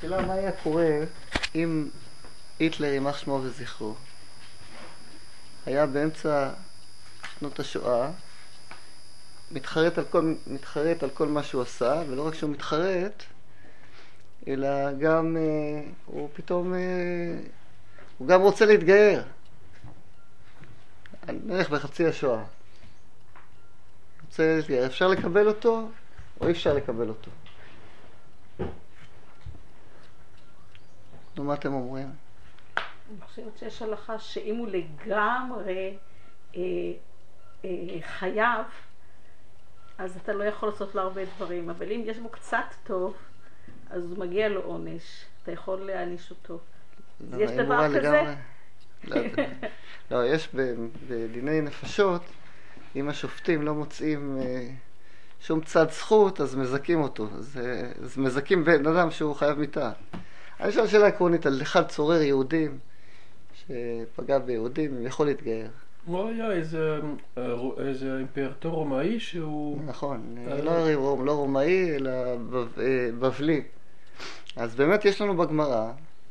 השאלה מה היה קורה אם היטלר, יימח שמו וזכרו, היה באמצע שנות השואה, מתחרט על כל מה שהוא עשה, ולא רק שהוא מתחרט, אלא גם הוא פתאום הוא גם רוצה להתגייר. נלך בחצי השואה. רוצה להתגייר. אפשר לקבל אותו או אי אפשר לקבל אותו? נו, מה אתם אומרים? אני חושבת שיש הלכה שאם הוא לגמרי חייב, אז אתה לא יכול לעשות לו הרבה דברים, אבל אם יש בו קצת טוב, אז מגיע לו עונש, אתה יכול להעניש אותו. יש דבר כזה? לא, יש בדיני נפשות, אם השופטים לא מוצאים שום צד זכות, אז מזכים אותו. אז מזכים בן אדם שהוא חייב מיתה. אני שואל שאלה עקרונית על אחד צורר יהודים שפגע ביהודים, יכול להתגייר. הוא היה איזה אימפרטור רומאי שהוא... נכון, לא רומאי, אלא בבלי. אז באמת יש לנו בגמרא,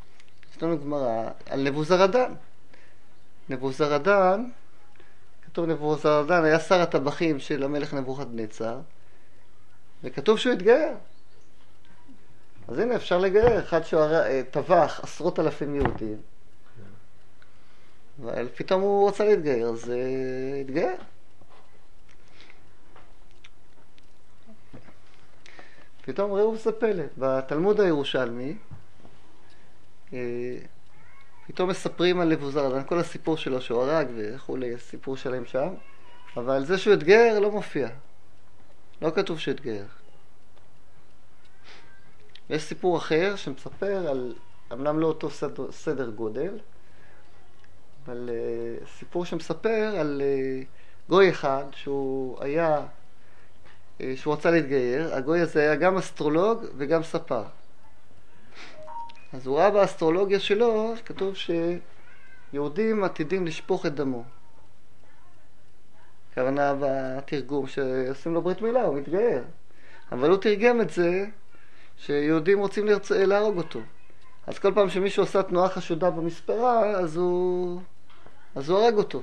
על נבוזרדן. נבוזרדן, כתוב נבוזרדן, היה שר הטבחים של המלך נבוכדנצר, וכתוב שהוא התגייר. אז הנה אפשר לגייר, אחד שטבח 10,000 יהודים, ופתאום הוא רוצה להתגייר, אז התגייר. פתאום ראו זה פלא, בתלמוד הירושלמי, פתאום מספרים על נבוזרדן, כל הסיפור שלו שהוא הרג וכולי, סיפור שלהם שם, אבל זה שהוא התגייר לא מופיע. לא כתוב שהוא התגייר. יש סיפור אחר שמספר על, אמנם לא אותו סדר גודל, אבל סיפור שמספר על גוי אחד שהוא רצה להתגייר. הגוי הזה היה גם אסטרולוג וגם ספר. אז הוא ראה באסטרולוגיה שלו, כתוב שיהודים עתידים לשפוך את דמו. כוונה בתרגום שעושים לו ברית מילה, הוא מתגייר. אבל הוא תרגם את זה שיהודים רוצים להרוג אותו. אז כל פעם שמישהו עושה תנועה חשודה במספרה, אז הוא הרג אותו.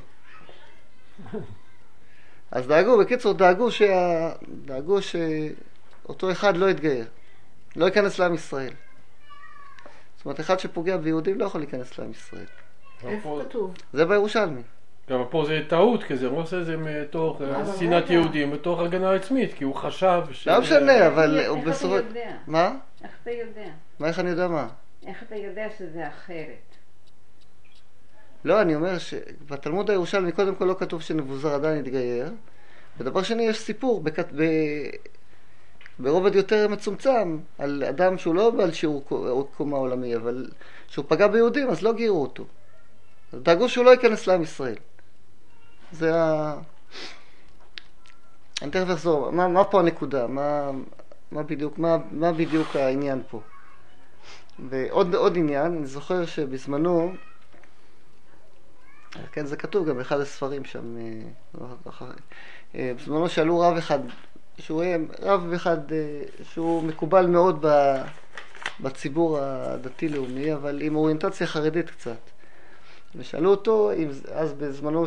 אז בקיצור, דאגו שאותו אחד לא יתגייר. לא ייכנס לעם ישראל. זאת אומרת, אחד שפוגע ביהודים לא יכול להיכנס לעם ישראל. איפה כתוב? זה בירושלמי. גם פה זה טעות כזה, הוא עושה את זה מתוך שנאת יהודים, מתוך הגנה עצמית, כי הוא חשב לא משנה, אבל... איך אתה יודע? מה? איך אתה יודע? איך אני יודע מה? איך אתה יודע שזה אחרת? לא, אני אומר שבתלמוד הירושלמי קודם כל לא כתוב שנבוזרדן התגייר, ודבר שני יש סיפור ברובד יותר מצומצם על אדם שהוא לא בעל שיעור קומה עולמי, אבל שהוא פגע ביהודים אז לא גירו אותו. אז דאגו שהוא לא ייכנס לעם ישראל. זה אני תכף אחזור, מה פה הנקודה? מה בדיוק העניין פה? ועוד עניין, אני זוכר שבזמנו, כן, זה כתוב גם באחד הספרים שם, בזמנו שאלו רב אחד שהוא מקובל מאוד בציבור הדתי-לאומי, אבל עם אוריינטציה חרדית קצת. ושאלו אותו, אז בזמנו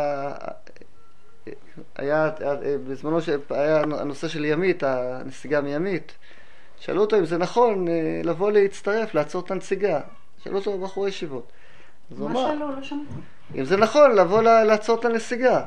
בזמנו שהיה הנושא של ימית, הנסיגה מימית, שאלו אותו אם זה נכון לבוא להצטרף, לעצור את הנסיגה. שאלו אותו בחורי ישיבות. מה שאלו? לא שמעתי. אם זה נכון לבוא לעצור את הנסיגה.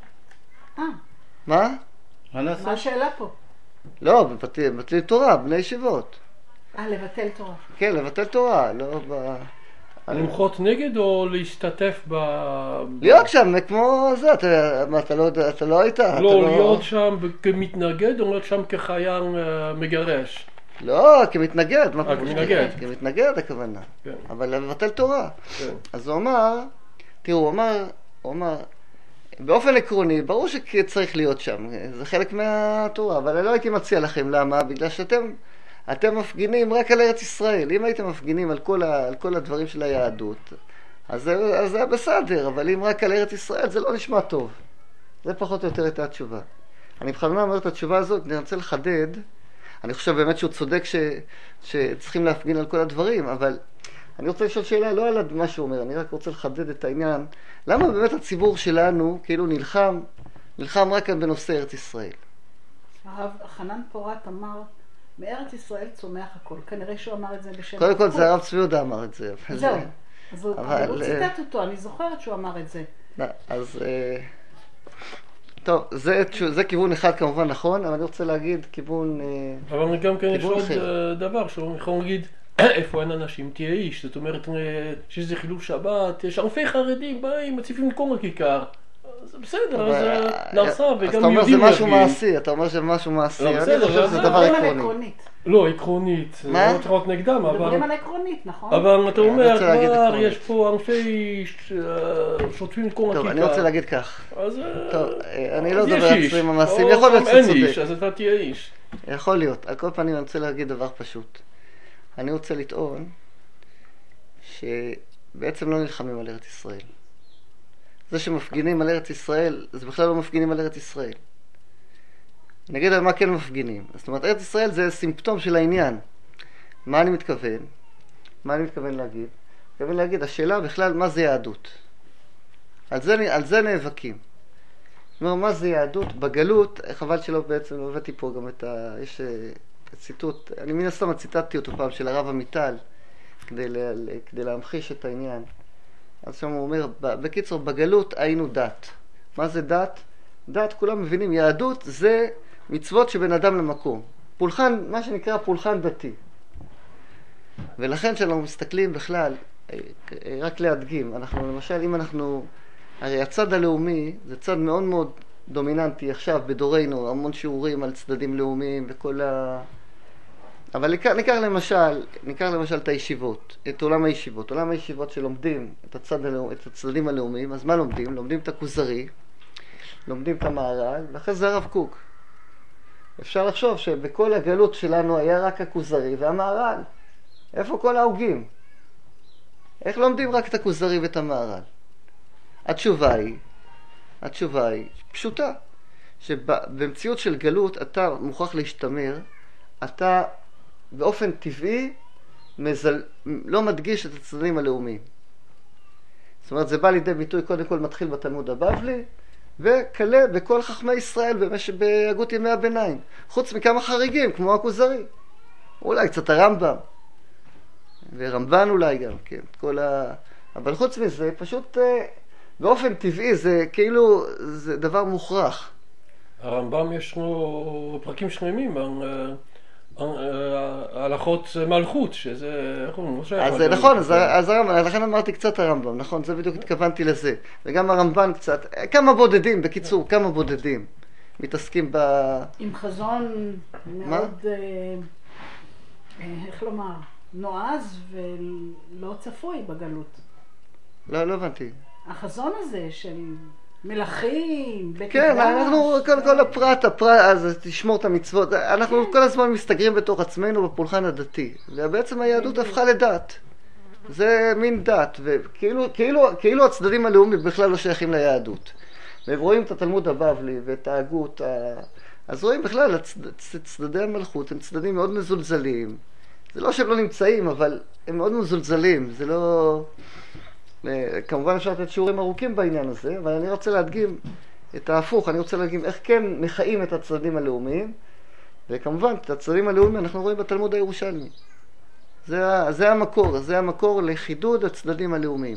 מה? מה השאלה פה? לא, בטל תורה, בני ישיבות. לבטל תורה. כן, לבטל תורה, לא למחות נגד או להשתתף להיות שם, כמו זה, אתה לא היית? לא, להיות שם כמתנגד או להיות שם כחייל מגרש? לא, כמתנגד. כמתנגד הכוונה. אבל לבטל תורה. אז הוא אמר, תראו, הוא אמר, באופן עקרוני, ברור שצריך להיות שם, זה חלק מהתורה, אבל אני לא הייתי מציע לכם, למה? בגלל שאתם מפגינים רק על ארץ ישראל. אם הייתם מפגינים על כל הדברים של היהדות, אז זה היה בסדר, אבל אם רק על ארץ ישראל, זה לא נשמע טוב. זה פחות או יותר הייתה התשובה. אני בכוונה אומר את התשובה הזאת, אני רוצה לחדד, אני חושב באמת שהוא צודק שצריכים להפגין על כל הדברים, אבל אני רוצה לשאול שאלה לא על מה שהוא אומר, אני רק רוצה לחדד את העניין. למה באמת הציבור שלנו כאילו נלחם רק בנושא ארץ ישראל? הרב חנן פורת אמר, מארץ ישראל צומח הכל. כנראה שהוא אמר את זה בשם... קודם כל זה הרב צבי יהודה אמר את זה. זהו. אז הוא ציטט אותו, אני זוכרת שהוא אמר את זה. אז... טוב, זה כיוון אחד כמובן נכון, אבל אני רוצה להגיד כיוון... אבל גם כן יש עוד דבר, שהוא יכול להגיד, איפה אין אנשים תהיה איש, זאת אומרת שיש איזה חילול שבת, יש אלפי חרדים באים, מציפים את כל הכיכר. זה בסדר, אז נעשה וגם אז אתה אומר יהודים זה משהו מעשי, אתה אומר שזה משהו מעשי, אני חושב שזה דבר עקרוני. לא, עקרונית, לא צריך להיות נגדם, מדברים על עקרונית, נכון? אבל אתה אומר, כבר יש פה אלפי שוטפים את כל הכיכר. טוב, אני רוצה להגיד כך. טוב, אני לא אז מדבר על צרים המעשים, או יכול להיות אין שצודק. איש, אז אתה תהיה איש. יכול להיות, על כל פנים אני רוצה להגיד דבר פשוט. אני רוצה לטעון שבעצם לא נלחמים על ארץ ישראל. זה שמפגינים על ארץ ישראל, זה בכלל לא מפגינים על ארץ ישראל. נגיד על מה כן מפגינים. זאת אומרת, ארץ ישראל זה סימפטום של העניין. מה אני מתכוון? מה אני מתכוון להגיד? מתכוון להגיד, השאלה בכלל, מה זה יהדות? על זה נאבקים. זאת אומרת, מה זה יהדות? בגלות, חבל שלא בעצם, לא הבאתי פה גם יש ציטוט, אני מן הסתם ציטטתי אותו פעם של הרב עמיטל, כדי להמחיש את העניין. אז שם הוא אומר, בקיצור, בגלות היינו דת. מה זה דת? דת, כולם מבינים, יהדות זה מצוות שבין אדם למקום. פולחן, מה שנקרא פולחן דתי. ולכן כשאנחנו מסתכלים בכלל, רק להדגים, אנחנו למשל, אם אנחנו, הרי הצד הלאומי זה צד מאוד מאוד דומיננטי עכשיו בדורנו, המון שיעורים על צדדים לאומיים וכל אבל ניקח למשל את הישיבות, את עולם הישיבות. עולם הישיבות שלומדים את הצדדים הלאומיים, אז מה לומדים? לומדים את הכוזרי, לומדים את המהר"ל, ואחרי זה הרב קוק. אפשר לחשוב שבכל הגלות שלנו היה רק הכוזרי והמהר"ל. איפה כל ההוגים? איך לומדים רק את הכוזרי ואת המהר"ל? התשובה היא פשוטה, שבמציאות של גלות אתה מוכרח להשתמר, אתה באופן טבעי לא מדגיש את הצדדים הלאומיים. זאת אומרת, זה בא לידי ביטוי, קודם כל מתחיל בתלמוד הבבלי, וכלה בכל חכמי ישראל בהגות ימי הביניים. חוץ מכמה חריגים, כמו הכוזרי. אולי קצת הרמב"ם. ורמב"ן אולי גם, כן. אבל חוץ מזה, פשוט באופן טבעי, זה כאילו, זה דבר מוכרח. הרמב"ם יש לו פרקים שלמים הלכות מלכות, שזה, איך אומרים? אז נכון, אז לכן אמרתי קצת הרמב"ם, נכון, זה בדיוק התכוונתי לזה. וגם הרמב"ן קצת, כמה בודדים, בקיצור, כמה בודדים מתעסקים עם חזון מאוד, איך לומר, נועז ולא צפוי בגלות. לא הבנתי. החזון הזה של מלכים, בית כן, אנחנו, כל הפרט, אז תשמור את המצוות. אנחנו כל הזמן מסתגרים בתוך עצמנו בפולחן הדתי. ובעצם היהדות הפכה לדת. זה מין דת, וכאילו הצדדים הלאומיים בכלל לא שייכים ליהדות. והם רואים את התלמוד הבבלי ואת ההגות, אז רואים בכלל, צדדי המלכות הם צדדים מאוד מזולזלים. זה לא שהם לא נמצאים, אבל הם מאוד מזולזלים. זה לא... כמובן אפשר לתת שיעורים ארוכים בעניין הזה, אבל אני רוצה להדגים את ההפוך, אני רוצה להדגים איך כן מחיים את הצדדים הלאומיים, וכמובן את הצדדים הלאומיים אנחנו רואים בתלמוד הירושלמי. זה המקור לחידוד הצדדים הלאומיים.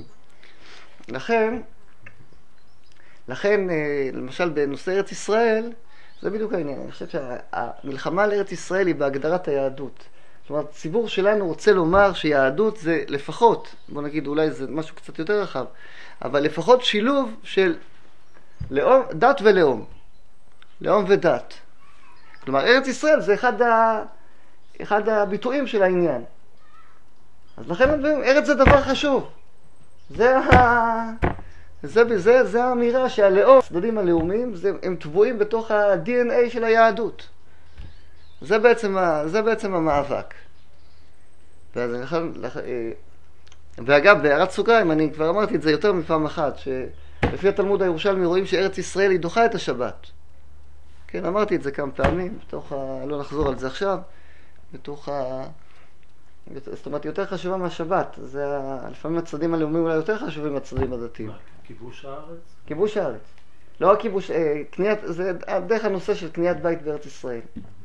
לכן, למשל בנושא ארץ ישראל, זה בדיוק העניין. אני חושב שהמלחמה על ארץ ישראל היא בהגדרת היהדות. זאת אומרת, הציבור שלנו רוצה לומר שיהדות זה לפחות, בוא נגיד אולי זה משהו קצת יותר רחב, אבל לפחות שילוב של דת ולאום. לאום ודת. כלומר, ארץ ישראל זה אחד הביטויים של העניין. אז לכן ארץ זה דבר חשוב. זה האמירה שהלאום, הצדדים הלאומיים, הם טבועים בתוך ה-DNA של היהדות. זה בעצם המאבק. ואגב, בהערת סוגריים, אני כבר אמרתי את זה יותר מפעם אחת, שלפי התלמוד הירושלמי רואים שארץ ישראל היא דוחה את השבת. כן, אמרתי את זה כמה פעמים, לא נחזור על זה עכשיו, זאת אומרת, יותר חשובה מהשבת. לפעמים הצדדים הלאומיים אולי יותר חשובים מהצדדים הדתיים. כיבוש הארץ? כיבוש הארץ. לא רק כיבוש, זה דרך הנושא של קניית בית בארץ ישראל.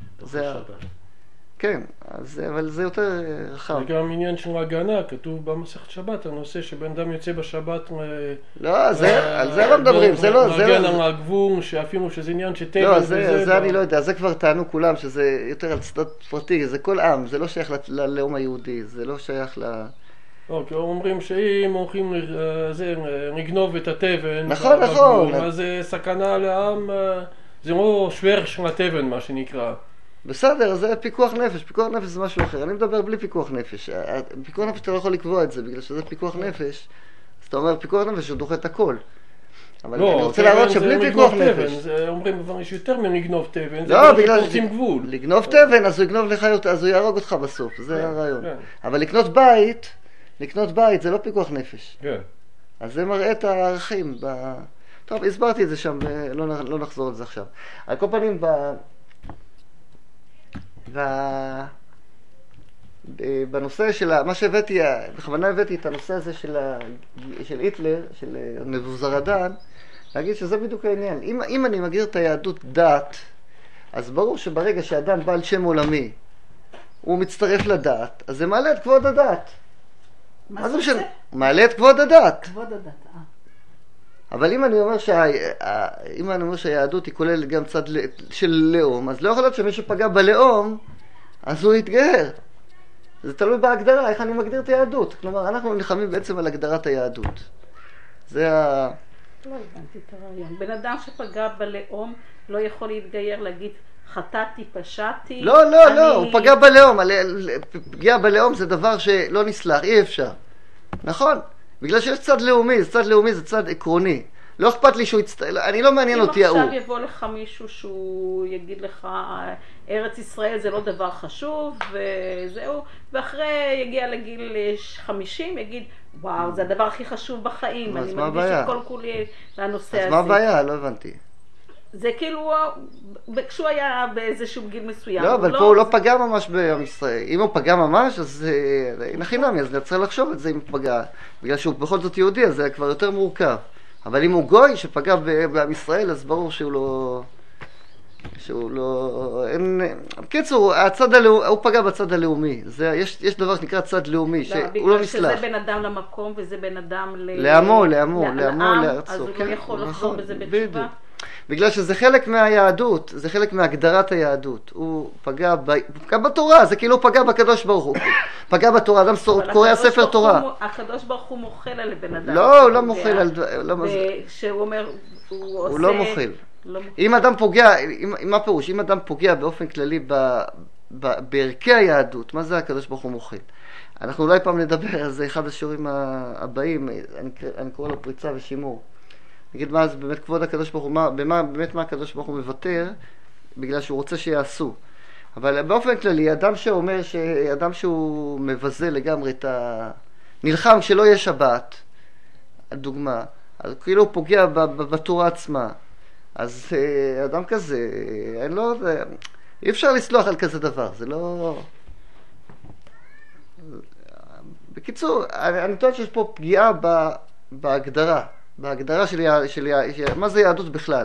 כן, אבל זה יותר רחב. זה גם עניין של הגנה, כתוב במסכת שבת, הנושא שבן אדם יוצא בשבת... לא, על זה לא מדברים, זה לא... מגן על הגבול, שאפילו שזה עניין שטבע... לא, זה אני לא יודע, זה כבר טענו כולם, שזה יותר על צדד פרטי, זה כל עם, זה לא שייך ללאום היהודי, זה לא שייך ל... כי אומרים שאם הולכים לגנוב את התבן... נכון, נכון. אז זה סכנה לעם, זה לא שוור של התבן, מה שנקרא. בסדר, זה פיקוח נפש. פיקוח נפש זה משהו אחר. אני מדבר בלי פיקוח נפש. פיקוח נפש אתה לא יכול לקבוע את זה, בגלל שזה פיקוח נפש. אז אתה אומר פיקוח נפש הוא דוחה את הכל. אבל אני רוצה להראות שבלי פיקוח נפש. אומרים, יש יותר מלגנוב תבן, זה לא, בגלל שפורצים גבול. לגנוב תבן, אז הוא יגנוב לך יותר, אז הוא יהרוג אותך בסוף. זה הרעיון. אבל לקנות בית זה לא פיקוח נפש. אז זה מראה את הערכים. טוב, הסברתי את זה שם, לא נחזור על זה עכשיו. על כל פנים, בנושא של מה שהבאתי, בכוונה הבאתי את הנושא הזה של היטלר, של נבוזרדן, להגיד שזה בדיוק העניין. אם אני מגדיר את היהדות דת, אז ברור שברגע שאדם בעל שם עולמי, הוא מצטרף לדת, אז זה מעלה את כבוד הדת. מה זה משנה? מעלה את כבוד הדת. כבוד הדת, אבל אם אני אומר שהיהדות היא כוללת גם צד של לאום, אז לא יכול להיות שמי שפגע בלאום, אז הוא יתגהר. זה תלוי בהגדרה, איך אני מגדיר את היהדות. כלומר, אנחנו נלחמים בעצם על הגדרת היהדות. זה לא הבנתי את הרעיון. בן אדם שפגע בלאום לא יכול להתגייר, להגיד, חטאתי, פשעתי. לא, הוא פגע בלאום. פגיעה בלאום זה דבר שלא נסלח, אי אפשר. נכון? בגלל שיש צד לאומי, זה צד עקרוני. לא אכפת לי שהוא אני לא מעניין אותי ההוא. אם עכשיו יבוא לך מישהו שהוא יגיד לך, ארץ ישראל זה לא דבר חשוב, וזהו, ואחרי יגיע לגיל 50, יגיד, וואו, זה הדבר הכי חשוב בחיים, אני מקדיש את כל כולי לנושא הזה. אז מה הבעיה? לא הבנתי. זה כאילו, כשהוא היה באיזשהו גיל מסוים. לא, אבל פה הוא לא פגע ממש בעם ישראל. אם הוא פגע ממש, אז נחינמי, אז נצטרך לחשוב את זה אם הוא פגע. בגלל שהוא בכל זאת יהודי, אז זה כבר יותר מורכב. אבל אם הוא גוי שפגע בעם ישראל, אז ברור שהוא לא... בקיצור, הוא פגע בצד הלאומי. יש דבר שנקרא צד לאומי, שהוא לא נסלח. בגלל שזה בן אדם למקום וזה בן אדם לעמו, לארצו. אז הוא לא יכול לחזור בזה בתשובה. בגלל שזה חלק מהיהדות, זה חלק מהגדרת היהדות. הוא פגע בתורה, זה כאילו הוא פגע בקדוש ברוך הוא. פגע בתורה, אדם קורא ספר תורה. הקדוש ברוך הוא מוחל על בן אדם. לא, הוא לא מוחל על... שהוא אומר, הוא לא מוחל. אם אדם פוגע, מה פירוש? אם אדם פוגע באופן כללי בערכי היהדות, מה זה הקדוש ברוך הוא מוחל? אנחנו אולי פעם נדבר על זה, אחד השיעורים הבאים, אני קורא לו פריצה ושימור. נגיד מה זה באמת כבוד הקדוש ברוך הוא, באמת מה הקדוש ברוך הוא מוותר, בגלל שהוא רוצה שיעשו. אבל באופן כללי, אדם שהוא מבזה לגמרי נלחם כשלא יהיה שבת, הדוגמה, אז כאילו הוא פוגע בתורה עצמה. אז אדם כזה, אי אפשר לסלוח על כזה דבר, זה לא... בקיצור, אני טוען שיש פה פגיעה בהגדרה של מה זה יהדות בכלל.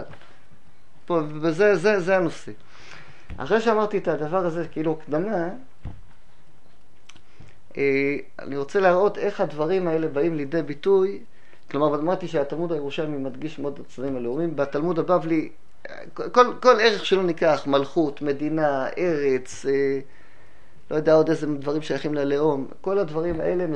וזה הנושא. אחרי שאמרתי את הדבר הזה, כאילו קדמה, אני רוצה להראות איך הדברים האלה באים לידי ביטוי. כלומר, אמרתי שהתלמוד הירושלמי מדגיש מאוד את הצדדים הלאומיים. בתלמוד הבבלי, כל ערך שלא ניקח, מלכות, מדינה, ארץ, לא יודע עוד איזה דברים שייכים ללאום, כל הדברים האלה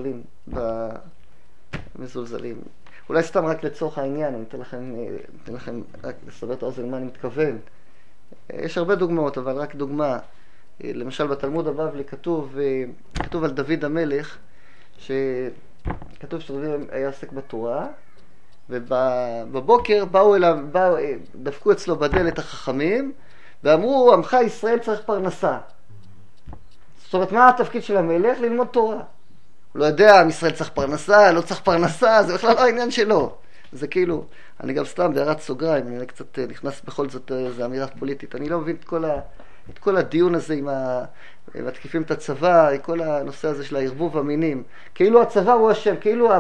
מזולזלים. אולי סתם רק לצורך העניין, אני אתן לכם רק לסבר את האוזן מה אני מתכוון. יש הרבה דוגמאות, אבל רק דוגמה. למשל בתלמוד הבבלי כתוב על דוד המלך, שכתוב שדוד היה עוסק בתורה, ובבוקר דפקו אצלו בדלת החכמים, ואמרו, עמך ישראל צריך פרנסה. זאת אומרת, מה התפקיד של המלך? ללמוד תורה. הוא לא יודע, עם ישראל צריך פרנסה, לא צריך פרנסה, זה בכלל לא העניין שלו. זה כאילו, אני גם סתם בהערת סוגריים, אני קצת נכנס בכל זאת, זו אמירה פוליטית, אני לא מבין את כל הדיון הזה עם מתקיפים את הצבא, כל הנושא הזה של הערבוב המינים, כאילו הצבא הוא אשם, כאילו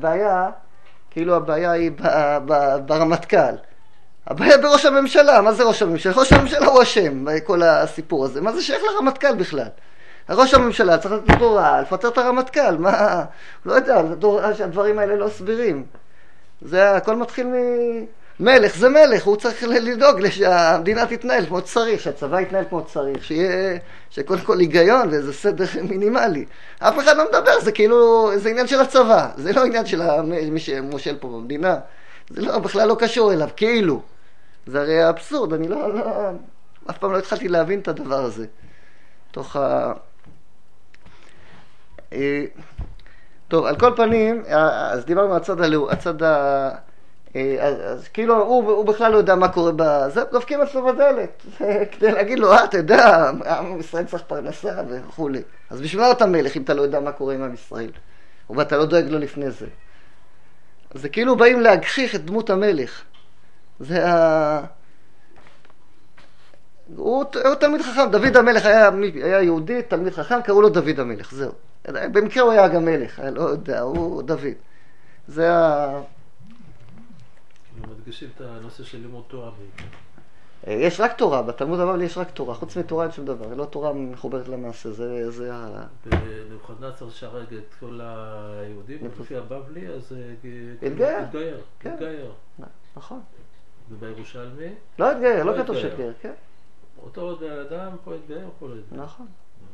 הבעיה היא ברמטכ"ל. הבעיה בראש הממשלה, מה זה ראש הממשלה? ראש הממשלה הוא אשם בכל הסיפור הזה, מה זה שייך לרמטכ"ל בכלל? ראש הממשלה צריך לתת הוראה, לפטר את הרמטכ"ל, מה? לא יודע, הדברים האלה לא סבירים. זה הכל מתחיל מלך, זה מלך, הוא צריך לדאוג שהמדינה תתנהל כמו שצריך, שהצבא יתנהל כמו שצריך, שקודם כל היגיון ואיזה סדר מינימלי. אף אחד לא מדבר, זה כאילו, זה עניין של הצבא, זה לא עניין של מי שמושל פה במדינה, זה לא, בכלל לא קשור אליו, כאילו. זה הרי אבסורד, אני אף פעם לא התחלתי להבין את הדבר הזה. תוך טוב, על כל פנים, אז דיברנו על אז כאילו הוא בכלל לא יודע מה קורה בזה, דופקים אצלו בדלת, כדי להגיד לו, אתה יודע, עם ישראל צריך פרנסה וכו'. אז בשביל מה אתה מלך אם אתה לא יודע מה קורה עם עם ישראל? ואתה לא דואג לו לפני זה. זה כאילו באים להגחיך את דמות המלך. זה הוא תלמיד חכם, דוד המלך היה יהודי, תלמיד חכם, קראו לו דוד המלך, זהו. במקרה הוא היה גם מלך, לא יודע, הוא דוד. זה מדגישים את הנושא של לימוד תורה. יש רק תורה, בתלמוד הבבלי יש רק תורה, חוץ מתורה אין שום דבר, לא תורה מחוברת למעשה, זה נבוכדנצר שהרג את כל היהודים, לפי הבבלי, אז התגייר. נכון. ובירושלמי? לא התגייר, לא כתוב שהתגייר, כן. אותו אדם פה התגייר, פה לא התגייר. נכון.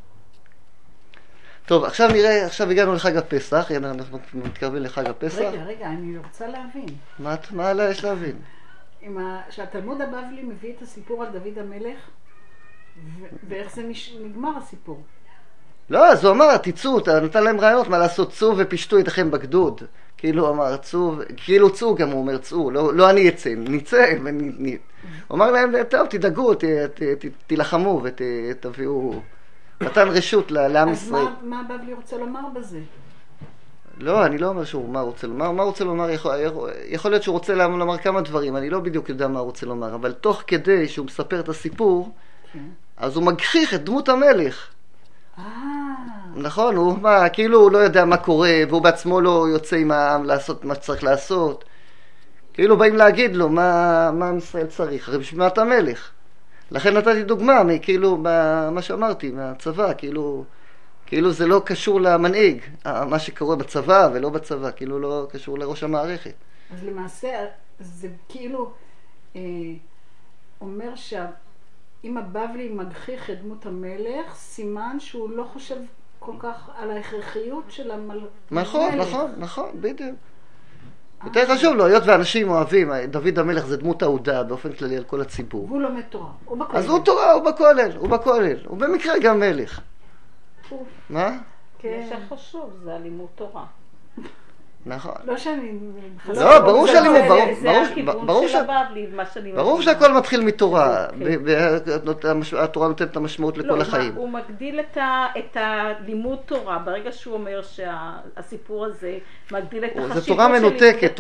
טוב, עכשיו נראה, עכשיו הגענו לחג הפסח, אנחנו מתקרבים לחג הפסח. רגע, אני רוצה להבין. מה יש להבין? שהתלמוד הבבלי מביא את הסיפור על דוד המלך, ואיך זה נגמר הסיפור? לא, אז הוא אמר, תצאו, נתן להם רעיונות מה לעשות, צאו ופשטו אתכם בגדוד. כאילו אמר, צאו, כאילו צאו גם, הוא אומר, צאו, לא אני אצא, נצא, הוא אמר להם, טוב, תדאגו, תלחמו ותביאו, נתן רשות לעם ישראל. אז מה הבבלי רוצה לומר בזה? לא, אני לא אומר מה הוא רוצה לומר. מה הוא רוצה לומר, יכול להיות שהוא רוצה לומר כמה דברים, אני לא בדיוק יודע מה הוא רוצה לומר, אבל תוך כדי שהוא מספר את הסיפור, אז הוא מגחיך את דמות המלך. נכון, הוא כאילו הוא לא יודע מה קורה, והוא בעצמו לא יוצא עם העם לעשות מה שצריך לעשות. כאילו באים להגיד לו מה ישראל צריך, הרי בשביל מה אתה מלך. לכן נתתי דוגמה, כאילו מה שאמרתי, מהצבא, כאילו זה לא קשור למנהיג, מה שקורה בצבא ולא בצבא, כאילו לא קשור לראש המערכת. אז למעשה זה כאילו אומר שאם הבבלי מגחיך את דמות המלך, סימן שהוא לא חושב כל כך על ההכרחיות של המלך. נכון, בדיוק. יותר חשוב לו, היות ואנשים אוהבים, דוד המלך זה דמות אהודה באופן כללי על כל הציבור. הוא לומד תורה, הוא בכולל. אז הוא תורה, הוא בכולל, הוא במקרה גם מלך. מה? מה שחשוב זה הלימוד תורה. נכון. לא שאני... לא, ברור שהלימוד, זה הכיוון של הבבלי, מה שאני... ברור שהכל מתחיל מתורה, והתורה נותנת את המשמעות לכל החיים. הוא מגדיל את הלימוד תורה, ברגע שהוא אומר שהסיפור הזה מגדיל את החשיבות של לימוד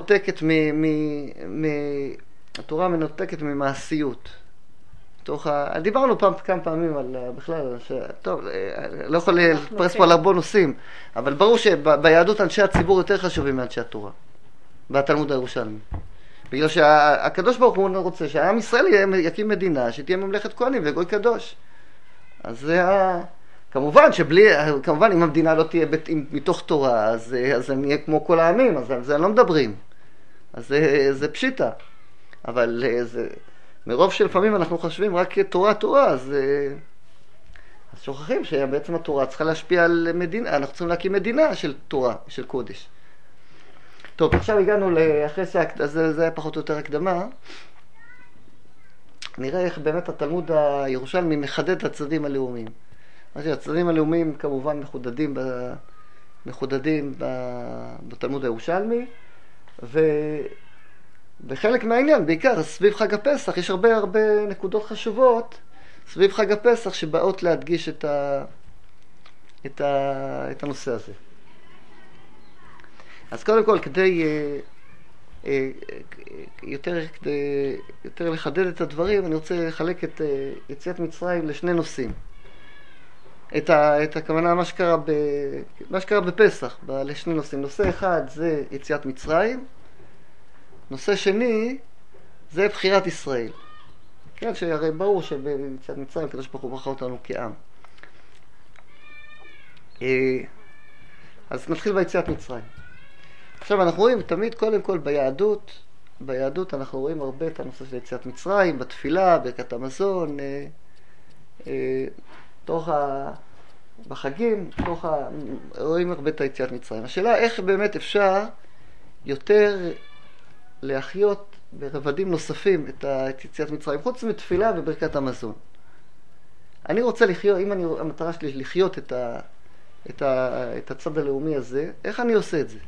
תורה. תורה מנותקת ממעשיות. דיברנו כמה פעמים על בכלל, טוב, לא יכול להתפרס פה על הרבה נושאים, אבל ברור שביהדות אנשי הציבור יותר חשובים מאנשי התורה, בתלמוד הירושלמי. בגלל שהקדוש ברוך הוא רוצה שהעם ישראל יקים מדינה, שתהיה ממלכת כהנים וגוי קדוש. אז זה כמובן כמובן אם המדינה לא תהיה מתוך תורה, אז הם יהיה כמו כל העמים, אז על זה לא מדברים. אז זה פשיטה. אבל זה... מרוב שלפעמים אנחנו חושבים רק תורה, אז שוכחים שבעצם התורה צריכה להשפיע על מדינה, אנחנו צריכים להקים מדינה של תורה, של קודש. טוב, עכשיו הגענו אחרי זה היה פחות או יותר הקדמה. נראה איך באמת התלמוד הירושלמי מחדד את הצדדים הלאומיים. הצדדים הלאומיים כמובן מחודדים בתלמוד הירושלמי, בחלק מהעניין, בעיקר סביב חג הפסח, יש הרבה נקודות חשובות סביב חג הפסח שבאות להדגיש את הנושא הזה. אז קודם כל, יותר לחדד את הדברים, אני רוצה לחלק את יציאת מצרים לשני נושאים. את הכוונה מה שקרה בפסח, לשני נושאים. נושא אחד זה יציאת מצרים, נושא שני זה בחירת ישראל. כן, שהרי ברור שביציאת מצרים הקדוש ברוך הוא ברכה אותנו כעם. אז נתחיל ביציאת מצרים. עכשיו אנחנו רואים תמיד קודם כל ביהדות אנחנו רואים הרבה את הנושא של יציאת מצרים, בתפילה, ברכת המזון, בחגים, רואים הרבה את היציאת מצרים. השאלה איך באמת אפשר יותר להחיות ברבדים נוספים את יציאת מצרים, חוץ מתפילה וברכת המזון. אני רוצה לחיות, המטרה שלי לחיות את הצד הלאומי הזה, איך אני עושה את זה?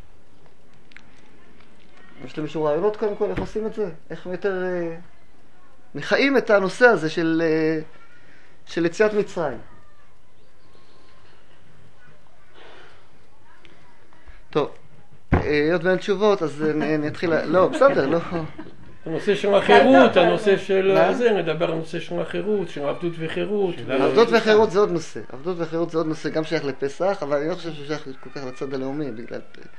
יש למישהו רעיונות קודם כל איך עושים את זה? איך יותר מחיים את הנושא הזה של יציאת מצרים? טוב, היות ואין תשובות, אז נתחיל... לא, בסדר, לא. הנושא של החירות, הנושא של זה, נדבר על הנושא של החירות, של עבדות וחירות. עבדות וחירות זה עוד נושא. עבדות וחירות זה עוד נושא, גם שייך לפסח, אבל אני לא חושב שהוא שייך כל כך לצד הלאומי, בגלל...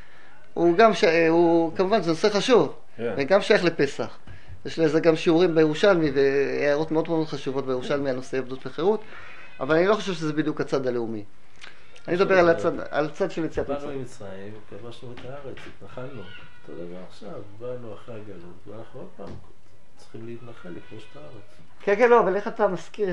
הוא כמובן זה נושא חשוב, וגם שייך לפסח. יש לזה גם שיעורים בירושלמי, והערות מאוד מאוד חשובות בירושלמי על נושא עבדות וחירות, אבל אני לא חושב שזה בדיוק הצד הלאומי. אני אדבר על הצד של יציאת מצרים. באנו ממצרים, כבשנו את הארץ, התנחלנו. אותו דבר עכשיו, באנו אחרי הגלות, ואנחנו עוד פעם צריכים להתנחל, לכבוש את הארץ. כן, כן, לא, אבל איך אתה מזכיר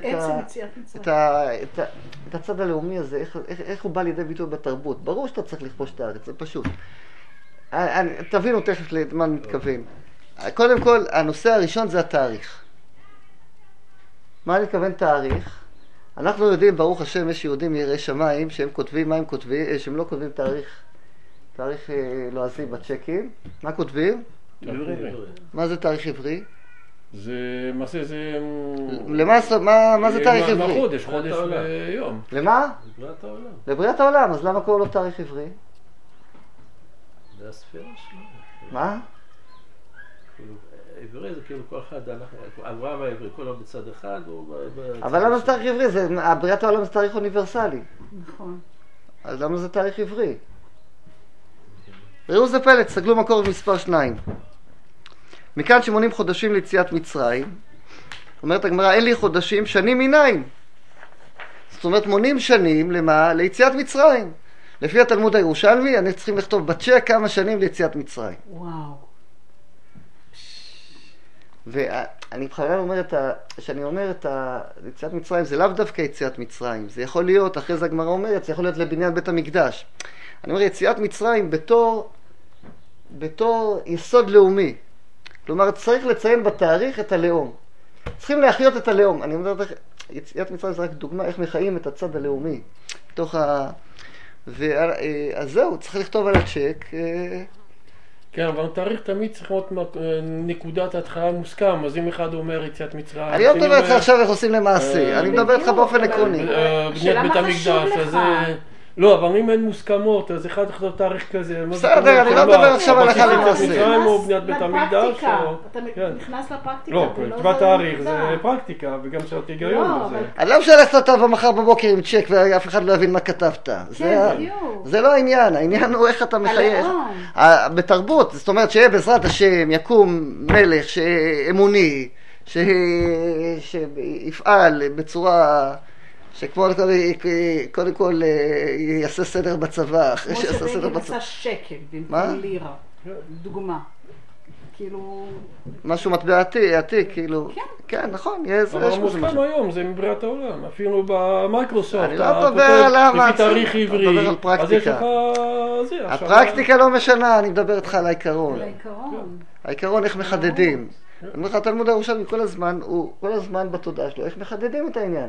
את הצד הלאומי הזה, איך הוא בא לידי ביטוי בתרבות? ברור שאתה צריך לכבוש את הארץ, זה פשוט. תבינו תכף למה אני מתכוון. קודם כל, הנושא הראשון זה התאריך. מה אני מתכוון תאריך? אנחנו יודעים, ברוך השם, יש יהודים יראי שמיים שהם כותבים, מה הם כותבים? שהם לא כותבים תאריך לועזי בצ'קים. מה כותבים? מה זה תאריך עברי? זה, מה זה, זה... מה זה תאריך עברי? חודש ויום. למה? לבריאת העולם. לבריאת העולם, אז למה קוראים לו תאריך עברי? זה הספירה שלו. מה? עברי זה כאילו כל אחד, אברהם העברי, כולם בצד אחד, אבל למה זה תאריך עברי? בריאת העולם זה תאריך אוניברסלי. נכון. אז למה זה תאריך עברי? ראו זה פלט, סגלו מקור במספר 2. מכאן 80 חודשים ליציאת מצרים. אומרת הגמרא, אין לי חודשים, שנים מנין. זאת אומרת, מונים שנים למה? ליציאת מצרים. לפי התלמוד הירושלמי, אני צריכים לכתוב בצ'ק כמה שנים ליציאת מצרים. וואו. ואני בכלל שאני אומר את יציאת מצרים, זה לאו דווקא יציאת מצרים. זה יכול להיות, אחרי זה הגמרא אומרת, זה יכול להיות לבניין בית המקדש. אני אומר, יציאת מצרים בתור יסוד לאומי. כלומר, צריך לציין בתאריך את הלאום. צריכים להחיות את הלאום. אני אומר, יציאת מצרים זה רק דוגמה איך מחיים את הצד הלאומי. אז זהו, צריך לכתוב על הצ'ק. כן, אבל התאריך תמיד צריך להיות נקודת התחלה מוסכם, אז אם אחד אומר יציאת מצרים... אני לא מדבר איתך עכשיו איך עושים למעשה, אני מדבר איתך באופן עקרוני. בניית בית המקדש, אז... לא, אבל אם אין מוסכמות, אז אחד יכתוב תאריך כזה. בסדר, אני לא מדבר עכשיו על הלכה למעשה. או בניית בית המקדש, אתה נכנס לפרקטיקה. לא, כתיבת תאריך זה פרקטיקה, וגם שאת היגיון בזה. אני לא משנה איך אתה מחר בבוקר עם צ'ק ואף אחד לא יבין מה כתבת. זה לא העניין, העניין הוא איך אתה מחייך. בתרבות, זאת אומרת שיהיה בעזרת השם, יקום מלך אמוני, שיפעל בצורה... שקודם כל יעשה סדר בצבא, אחרי שיעשה סדר בצבא. כמו שבגין עשה שקל במקום לירה, דוגמה. כאילו... משהו מטבע עתיק, כאילו... כן, נכון, יש אבל מוסכם היום, זה מבריאת העולם, אפילו במייקרוסופט. אני לא מדבר על למה, לפי תאריך עברי, אני מדבר על פרקטיקה. אז יש לך זה. הפרקטיקה לא משנה, אני מדבר איתך על העיקרון. על העיקרון. העיקרון איך מחדדים. אני אומר לך, התלמוד הירושלמי כל הזמן בתודעה שלו, איך מחדדים את העניין.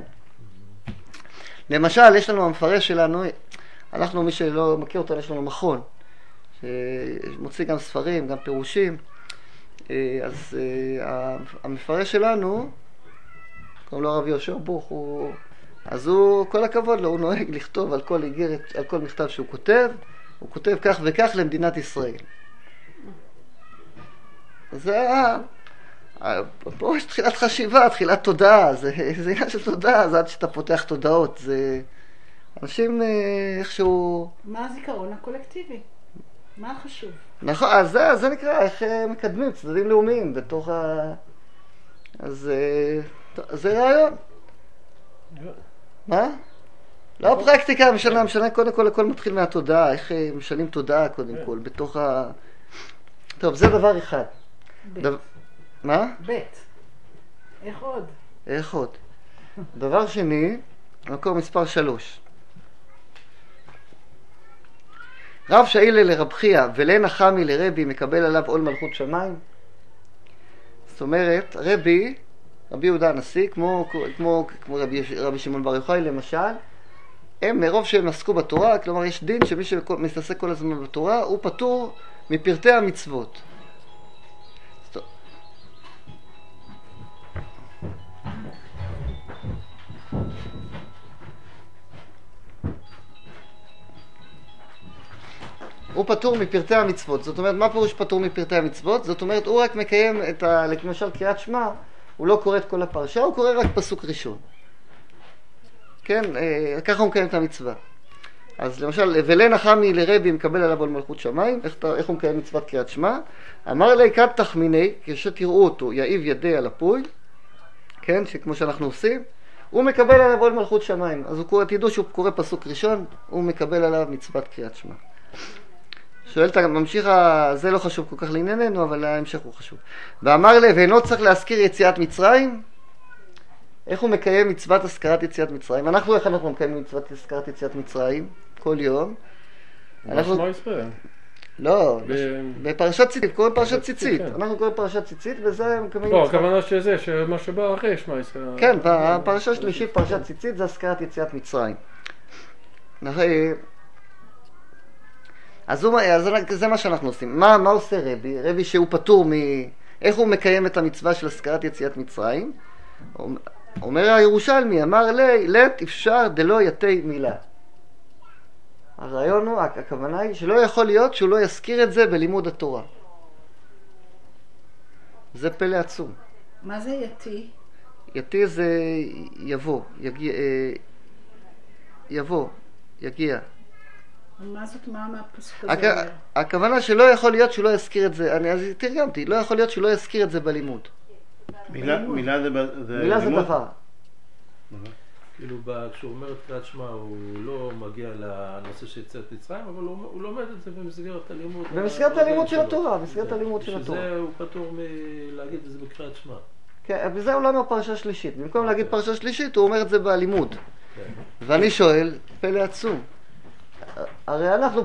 למשל, יש לנו המפרש שלנו, אנחנו, מי שלא מכיר אותנו, יש לנו מכון, שמוציא גם ספרים, גם פירושים, אז המפרש שלנו, קוראים לו הרב יהושע בוך, אז הוא, כל הכבוד לו, הוא נוהג לכתוב על כל איגרת, על כל מכתב שהוא כותב, הוא כותב כך וכך למדינת ישראל. פה יש תחילת חשיבה, תחילת תודעה, זה עניין של תודעה, זה עד שאתה פותח תודעות, זה אנשים איכשהו... מה הזיכרון הקולקטיבי? מה חשוב? נכון, אז זה נקרא איך מקדמים צדדים לאומיים בתוך אז זה רעיון. מה? לא פרקטיקה, משנה קודם כל, הכל מתחיל מהתודעה, איך משנים תודעה קודם כל, בתוך טוב, זה דבר אחד. מה? איך עוד? דבר שני, מקור מספר 3. רב שאילה לרב חייא ולן החמי לרבי מקבל עליו עול מלכות שמיים. זאת אומרת, רבי יהודה הנשיא, כמו רבי שמעון בר יוחאי למשל, הם מרוב שהם עסקו בתורה, כלומר יש דין שמי שמתעסק כל הזמן בתורה הוא פטור מפרטי המצוות. הוא פטור מפרטי המצוות. זאת אומרת, מה פירוש פטור מפרטי המצוות? זאת אומרת, הוא רק מקיים למשל קריאת שמע, הוא לא קורא את כל הפרשה, הוא קורא רק פסוק ראשון. כן, ככה הוא מקיים את המצווה. אז למשל, ולן החמי לרבי מקבל עליו עול מלכות שמיים, איך הוא מקיים מצוות קריאת שמע? אמר לי כד תחמיני, כשתראו אותו, יעיב ידי על הפוי, כן, שכמו שאנחנו עושים, הוא מקבל עליו עול מלכות שמיים. אז תדעו שהוא קורא פסוק ראשון, הוא מקבל עליו מצוות קריאת שמע. שואלת, ממשיך, זה לא חשוב כל כך לענייננו, אבל ההמשך הוא חשוב. ואמר לי, ואינו צריך להזכיר יציאת מצרים? איך הוא מקיים מצוות הזכרת יציאת מצרים? איך אנחנו מקיימים מצוות הזכרת יציאת מצרים? כל יום. משמע ישראל. לא, בפרשת ציצית, קוראים פרשת ציצית. אנחנו קוראים פרשת ציצית, וזה מקיימים... לא, הכוונה שזה, שמה שבא אחרי שמע ישראל. כן, הפרשה שלישית, פרשת ציצית, זה הזכרת יציאת מצרים. אז זה מה שאנחנו עושים. מה עושה רבי? רבי שהוא פטור איך הוא מקיים את המצווה של הזכרת יציאת מצרים? אומר הירושלמי, אמר לי, לת אפשר דלא יתי מילה. הרעיון הוא, הכוונה היא שלא יכול להיות שהוא לא יזכיר את זה בלימוד התורה. זה פלא עצום. מה זה יתי? יתי זה יגיע. מה זאת, מה הפסוק הזה אומר? הכוונה שלא יכול להיות שהוא לא יזכיר את זה, אז תרגמתי, לא יכול להיות שהוא לא יזכיר את זה בלימוד. מילה זה דבר. כאילו כשהוא אומר את קריאת שמע הוא לא מגיע לנושא של יציאת מצרים, אבל הוא לומד את זה במסגרת הלימוד. במסגרת הלימוד של התורה, במסגרת הלימוד של התורה. שזה הוא פטור מלהגיד את זה בקריאת שמע. כן, וזה הוא לא אומר פרשה שלישית. במקום להגיד פרשה שלישית הוא אומר את זה בלימוד. ואני שואל, פלא עצום. הרי אנחנו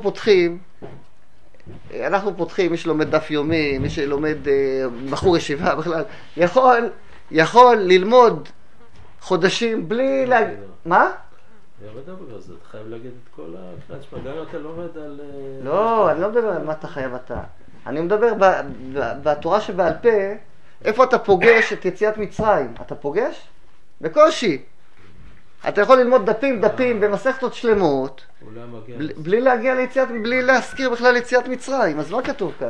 פותחים, מי שלומד דף יומי, מי שלומד בחור ישיבה בכלל, יכול ללמוד חודשים בלי מה? אתה חייב להגיד את כל הקריאת שמע, גם אתה לומד על... לא, אני לא מדבר על מה אתה חייב אתה. אני מדבר בתורה שבעל פה, איפה אתה פוגש את יציאת מצרים? אתה פוגש? בקושי. אתה יכול ללמוד דפים במסכתות שלמות, בלי להגיע ליציאת, בלי להזכיר בכלל יציאת מצרים. אז מה כתוב כאן?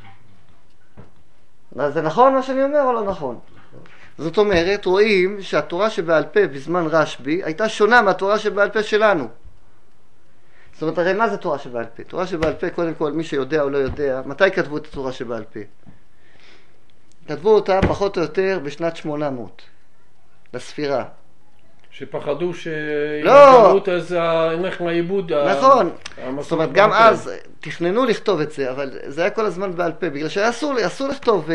זה נכון מה שאני אומר או לא נכון? זאת אומרת, רואים שהתורה שבעל פה בזמן רשב"י הייתה שונה מהתורה שבעל פה שלנו. זאת אומרת, הרי מה זה תורה שבעל פה? תורה שבעל פה, קודם כל, מי שיודע או לא יודע, מתי כתבו את התורה שבעל פה? כתבו אותה פחות או יותר בשנת 800, לספירה. שפחדו שיגלות אז נלך לאיבוד. נכון, זאת אומרת גם אז תכננו לכתוב את זה, אבל זה היה כל הזמן בעל פה, בגלל שהיה אסור לכתוב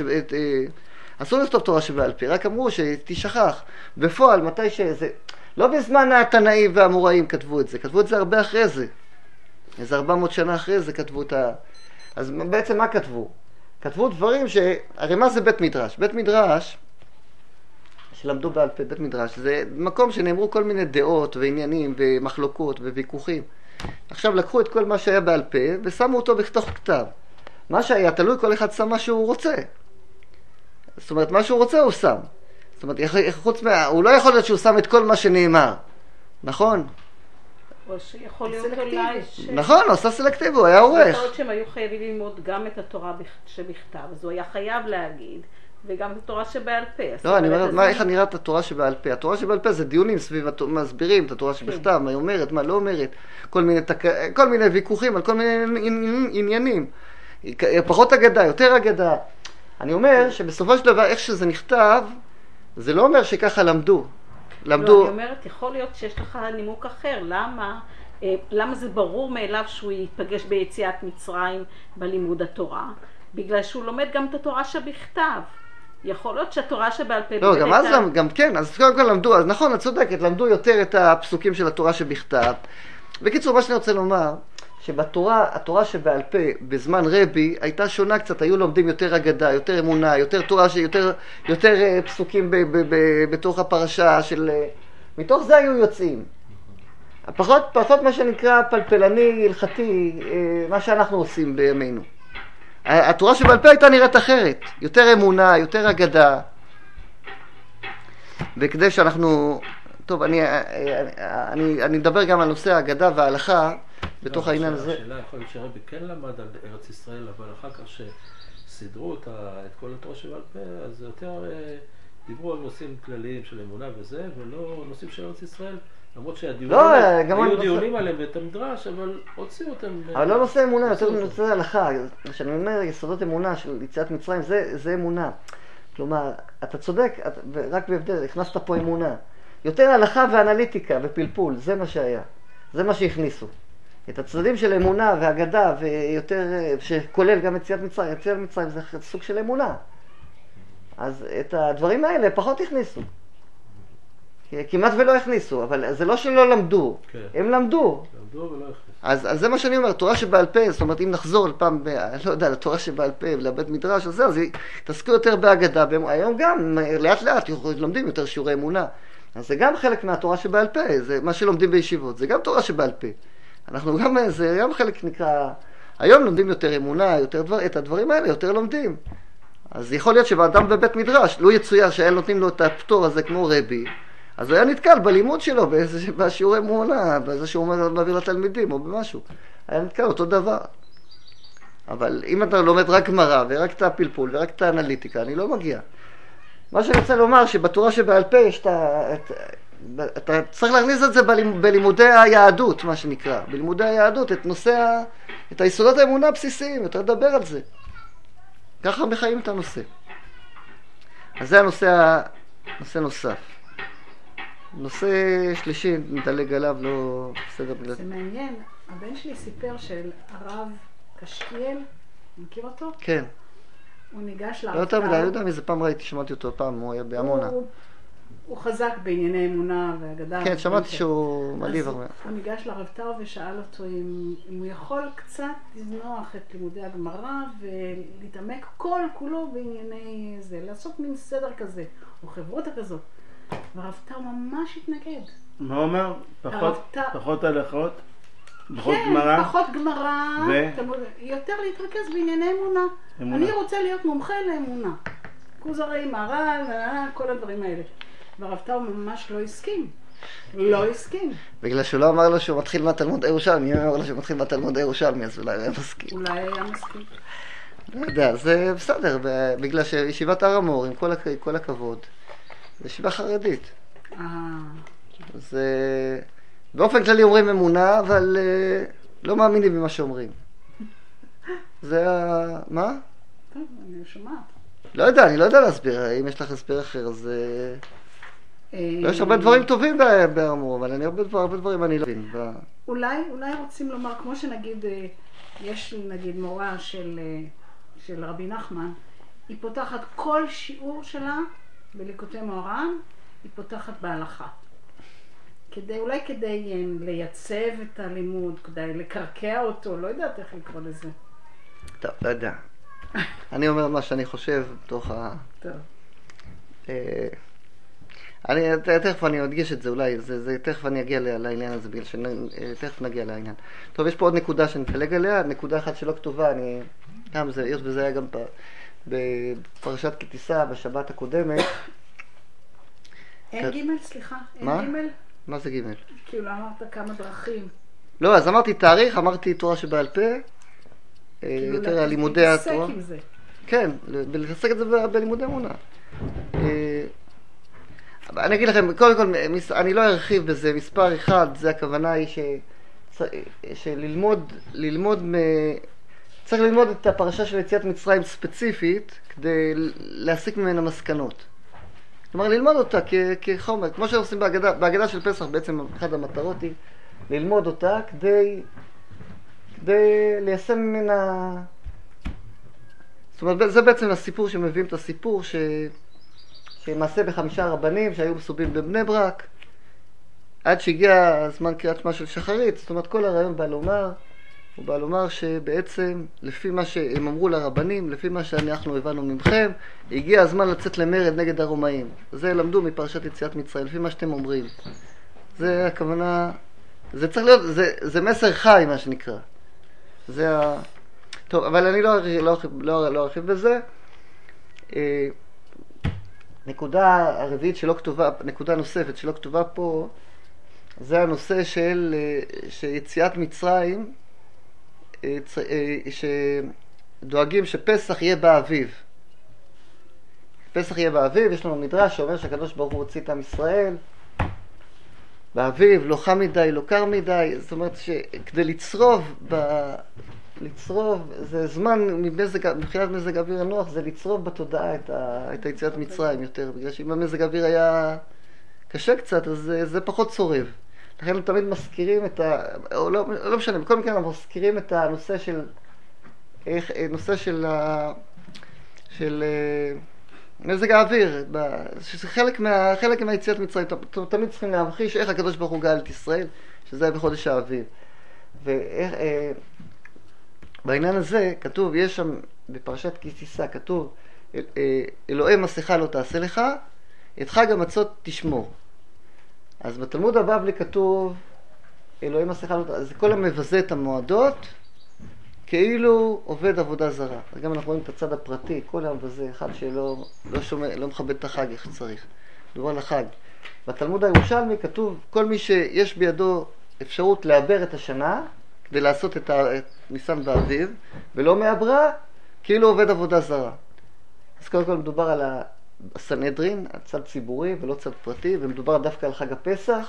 תורה שבעל פה, רק אמרו שתשכח. בפועל, מתי שזה, לא בזמן התנאים והאמוראים כתבו את זה הרבה אחרי זה. איזה 400 שנה אחרי זה כתבו את אז בעצם מה כתבו? כתבו דברים הרי מה זה בית מדרש? בית מדרש שלמדו בעל פה, בית מדרש, זה מקום שנאמרו כל מיני דעות ועניינים ומחלוקות וויכוחים. עכשיו לקחו את כל מה שהיה בעל פה ושמו אותו בתוך כתב. מה שהיה תלוי, כל אחד שם מה שהוא רוצה. זאת אומרת, מה שהוא רוצה הוא שם. זאת אומרת, הוא לא יכול להיות שהוא שם את כל מה שנאמר. נכון? או שיכול להיות אולי נכון, הוא עשה סלקטיבי, הוא היה עורך. יכול להיות שהם היו חייבים ללמוד גם את התורה שבכתב, אז הוא היה חייב להגיד, וגם את התורה שבעל פה. לא, אני אומרת, איך נראית התורה שבעל פה? התורה שבעל פה זה דיונים סביב, מסבירים את התורה שבכתב, מה היא אומרת, מה לא אומרת, כל מיני ויכוחים על כל מיני עניינים. פחות אגדה, יותר אגדה. אני אומר שבסופו של דבר, איך שזה נכתב, זה לא אומר שככה למדו. לא, אני אומרת, יכול להיות שיש לך נימוק אחר. למה זה ברור מאליו שהוא ייפגש ביציאת מצרים בלימוד התורה? בגלל שהוא לומד גם את התורה שבכתב. יכול להיות שהתורה שבעל פה... לא, גם אז, גם כן, אז קודם כל למדו, אז נכון, את צודקת, למדו יותר את הפסוקים של התורה שבכתב. בקיצור, מה שאני רוצה לומר, שבתורה, התורה שבעל פה בזמן רבי הייתה שונה קצת, היו לומדים יותר אגדה, יותר אמונה, יותר תורה, יותר פסוקים בתוך הפרשה של... מתוך זה היו יוצאים. פחות מה שנקרא פלפלני, הלכתי, מה שאנחנו עושים בימינו. התורה שבעל פה הייתה נראית אחרת, יותר אמונה, יותר אגדה. וכדי שאנחנו... טוב, אני מדבר גם על נושא האגדה וההלכה בתוך העניין הזה. השאלה יכול להיות שרבי כן למד על ארץ ישראל, אבל אחר כך שסידרו את כל התורה שבעל פה, אז יותר דיברו על נושאים כלליים של אמונה וזה, ולא נושאים של ארץ ישראל. למרות שהיו דיונים עליהם ואת המדרש, אבל הוציאו אותם... אבל לא נושא אמונה, יותר נושא הלכה. כשאני אומר יסודות אמונה של יציאת מצרים, זה אמונה. כלומר, אתה צודק, רק בהבדל, הכנסת פה אמונה. יותר הלכה ואנליטיקה ופלפול, זה מה שהיה. זה מה שהכניסו. את הצדדים של אמונה והגדה, ויותר, שכולל גם יציאת מצרים. יציאת מצרים זה סוג של אמונה. אז את הדברים האלה פחות הכניסו. כמעט ולא הכניסו, אבל זה לא שלא למדו. כן. הם למדו. למדו ולא הכניסו. אז זה מה שאני אומר, תורה שבעל פה, זאת אומרת, אם נחזור פעם, לא יודע, לתורה שבעל פה, לבית מדרש, אז תעסקו יותר בהגדה. היום גם, לאט לאט, לומדים יותר שיעורי אמונה. אז זה גם חלק מהתורה שבעל פה, זה מה שלומדים בישיבות, זה גם תורה שבעל פה. אנחנו גם, זה גם חלק נקרא, היום לומדים יותר אמונה, את הדברים האלה יותר לומדים. אז יכול להיות שבאדם בבית מדרש, לא יצויר שאין נותנים לו את הפטור הזה כמו רבי, אז הוא היה נתקל בלימוד שלו, בשיעורי אמונה, בזה שהוא אומר מעביר לתלמידים או במשהו. היה נתקל אותו דבר. אבל אם אתה לומד רק גמרא ורק את הפלפול ורק את האנליטיקה, אני לא מגיע. מה שאני רוצה לומר, שבתורה שבעל פה יש אתה צריך להכניס את זה בלימודי היהדות, מה שנקרא. בלימודי היהדות, את היסודות האמונה הבסיסיים, יותר לדבר על זה. ככה מחיים את הנושא. אז זה נושא נוסף. נושא שלישי, נדלג עליו, לא בסדר בגלל... זה מעניין, הבן שלי סיפר של הרב קשקיאל, מכיר אותו? כן. הוא ניגש לרב לא יותר מדי, אני יודע מאיזה פעם ראיתי, שמעתי אותו פעם, הוא היה בעמונה. הוא חזק בענייני אמונה והגדה. כן, שמעתי שהוא מליב הרבה. הוא ניגש לרב טאו ושאל אותו אם הוא יכול קצת לזנוח את לימודי הגמרא ולהתעמק כל כולו בענייני זה, לעשות מין סדר כזה, או חברותה כזאת. והרב טאו ממש התנגד. מה הוא אומר? פחות הלכות? פחות גמרא? כן, פחות גמרא, יותר להתרכז בענייני אמונה. אני רוצה להיות מומחה לאמונה. כוזרי, מהר"ל, כל הדברים האלה. והרב טאו ממש לא הסכים. לא הסכים. בגלל שהוא לא אמר לו שהוא מתחיל מהתלמוד ירושלמי, אם אמר לו שהוא מתחיל מהתלמוד ירושלמי, אז אולי הוא היה מסכים. אולי היה מסכים. לא יודע, זה בסדר, בגלל שישיבת הר המור, עם כל הכבוד, זה ישיבה חרדית. אז באופן כללי אומרים אמונה, אבל לא מאמינים במה שאומרים. זה מה? טוב, אני שומעת. לא יודע, אני לא יודע להסביר, אם יש לך הסבר אחר, אז... יש הרבה דברים טובים בהר-המור, אבל הרבה דברים אני לא מבין. אולי רוצים לומר, כמו שנגיד, יש נגיד מורה של רבי נחמן, היא פותחת כל שיעור שלה בליקוטי מוהר"ן, היא פותחת בהלכה. אולי כדי לייצב את הלימוד, כדי לקרקע אותו, לא יודעת איך לקרוא לזה. טוב, לא יודע. אני אומר מה שאני חושב תוך טוב. תכף אני אדגיש את זה אולי, תכף אני אגיע לעניין הזה, בגלל שתכף נגיע לעניין. טוב, יש פה עוד נקודה שנתפלג עליה, נקודה אחת שלא כתובה, וזה היה גם בפרשת כי תישא בשבת הקודמת. אין ג' סליחה, אין ג'? מה זה ג'? כאילו אמרת כמה דרכים. לא, אז אמרתי תאריך, אמרתי תורה שבעל פה, יותר על לימודי התורה. להתעסק עם זה. כן, להתעסק את זה בלימודי אמונה. אני אגיד לכם, קודם כל, אני לא ארחיב בזה, מספר אחד, זה הכוונה היא צריך ללמוד את הפרשה של יציאת מצרים ספציפית, כדי להסיק ממנה מסקנות. כלומר, ללמוד אותה כחומר, כמו שעושים בהגדה של פסח, בעצם אחת המטרות היא ללמוד אותה כדי ליישם ממנה. זאת אומרת, זה בעצם הסיפור שמביאים את הסיפור שמעשה ב5 רבנים שהיו מסובים בבני ברק, עד שהגיע הזמן קריאת שמע של שחרית. זאת אומרת, כל הרעיון הוא בא לומר שבעצם לפי מה שהם אמרו לרבנים, לפי מה שאנחנו הבנו ממכם, הגיע הזמן לצאת למרד נגד הרומאים. זה למדו מפרשת יציאת מצרים, לפי מה שאתם אומרים. זה הכוונה, זה צריך להיות, זה מסר חי מה שנקרא. טוב, אבל אני לא ארחיב בזה. נקודה הרביעית שלא כתובה, נקודה נוספת שלא כתובה פה, זה הנושא של יציאת מצרים, שדואגים שפסח יהיה באביב. פסח יהיה באביב, יש לנו מדרש שאומר שהקדוש ברוך הוא הוציא את עם ישראל באביב, לא חם מדי, לא קר מדי. זאת אומרת שכדי לצרוב, זה זמן מבחינת מזג האוויר הנוח, זה לצרוב בתודעה את היציאת מצרים יותר, בגלל שאם המזג האוויר היה קשה קצת, אז זה פחות צורב. לכן הם תמיד מזכירים או לא משנה, בכל מקרה הם מזכירים את הנושא של מזג האוויר, שזה חלק מהיציאת מצרים. תמיד צריכים להמחיש איך הקדוש ברוך הוא גאל את ישראל, שזה היה בחודש האביב. בעניין הזה כתוב, יש שם בפרשת כי תישא, כתוב, אלוהי מסכה לא תעשה לך, את חג המצות תשמור. אז בתלמוד הבבלי כתוב, אלוהי מסכה לא תעשה, זה כל המבזה את המועדות, כאילו עובד עבודה זרה. גם אנחנו רואים את הצד הפרטי, כל המבזה, אחד שלא מכבד את החג איך שצריך, דובר על החג. בתלמוד הירושלמי כתוב, כל מי שיש בידו אפשרות לעבר את השנה, כדי לעשות את ניסן באביב, ולא מעברה, כאילו עובד עבודה זרה. אז קודם כל מדובר על הסנהדרין, הצד ציבורי ולא צד פרטי, ומדובר דווקא על חג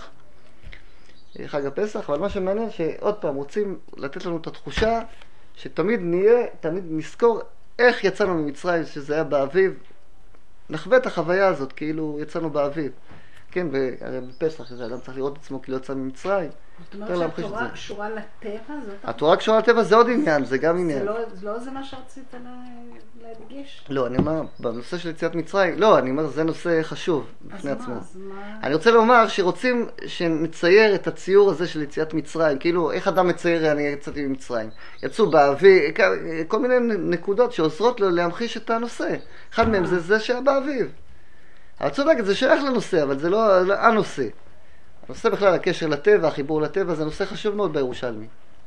הפסח, אבל מה שמעניין שעוד פעם רוצים לתת לנו את התחושה שתמיד נזכור איך יצאנו ממצרים, שזה היה באביב, נחווה את החוויה הזאת כאילו יצאנו באביב. כן, בפסח שזה אדם צריך לראות עצמו כאילו יצא ממצרים. זאת אומרת שהתורה קשורה לטבע? התורה קשורה לטבע זה עוד עניין, זה גם עניין. זה לא זה מה שרצית להדגיש? לא, אני אומר, בנושא של יציאת מצרים, לא, אני אומר, זה נושא חשוב בפני עצמו. אז מה? אני רוצה לומר שרוצים שנצייר את הציור הזה של יציאת מצרים, כאילו, איך אדם מצייר אני יצאתי ממצרים? יצאו באביב, כל מיני נקודות שעוזרות לו להמחיש את הנושא. אחד מהם זה שהיה באביב. אבל צודקת, זה שייך לנושא, אבל זה לא הנושא. הנושא בכלל, הקשר לטבע, החיבור לטבע, זה נושא חשוב מאוד בירושלמי.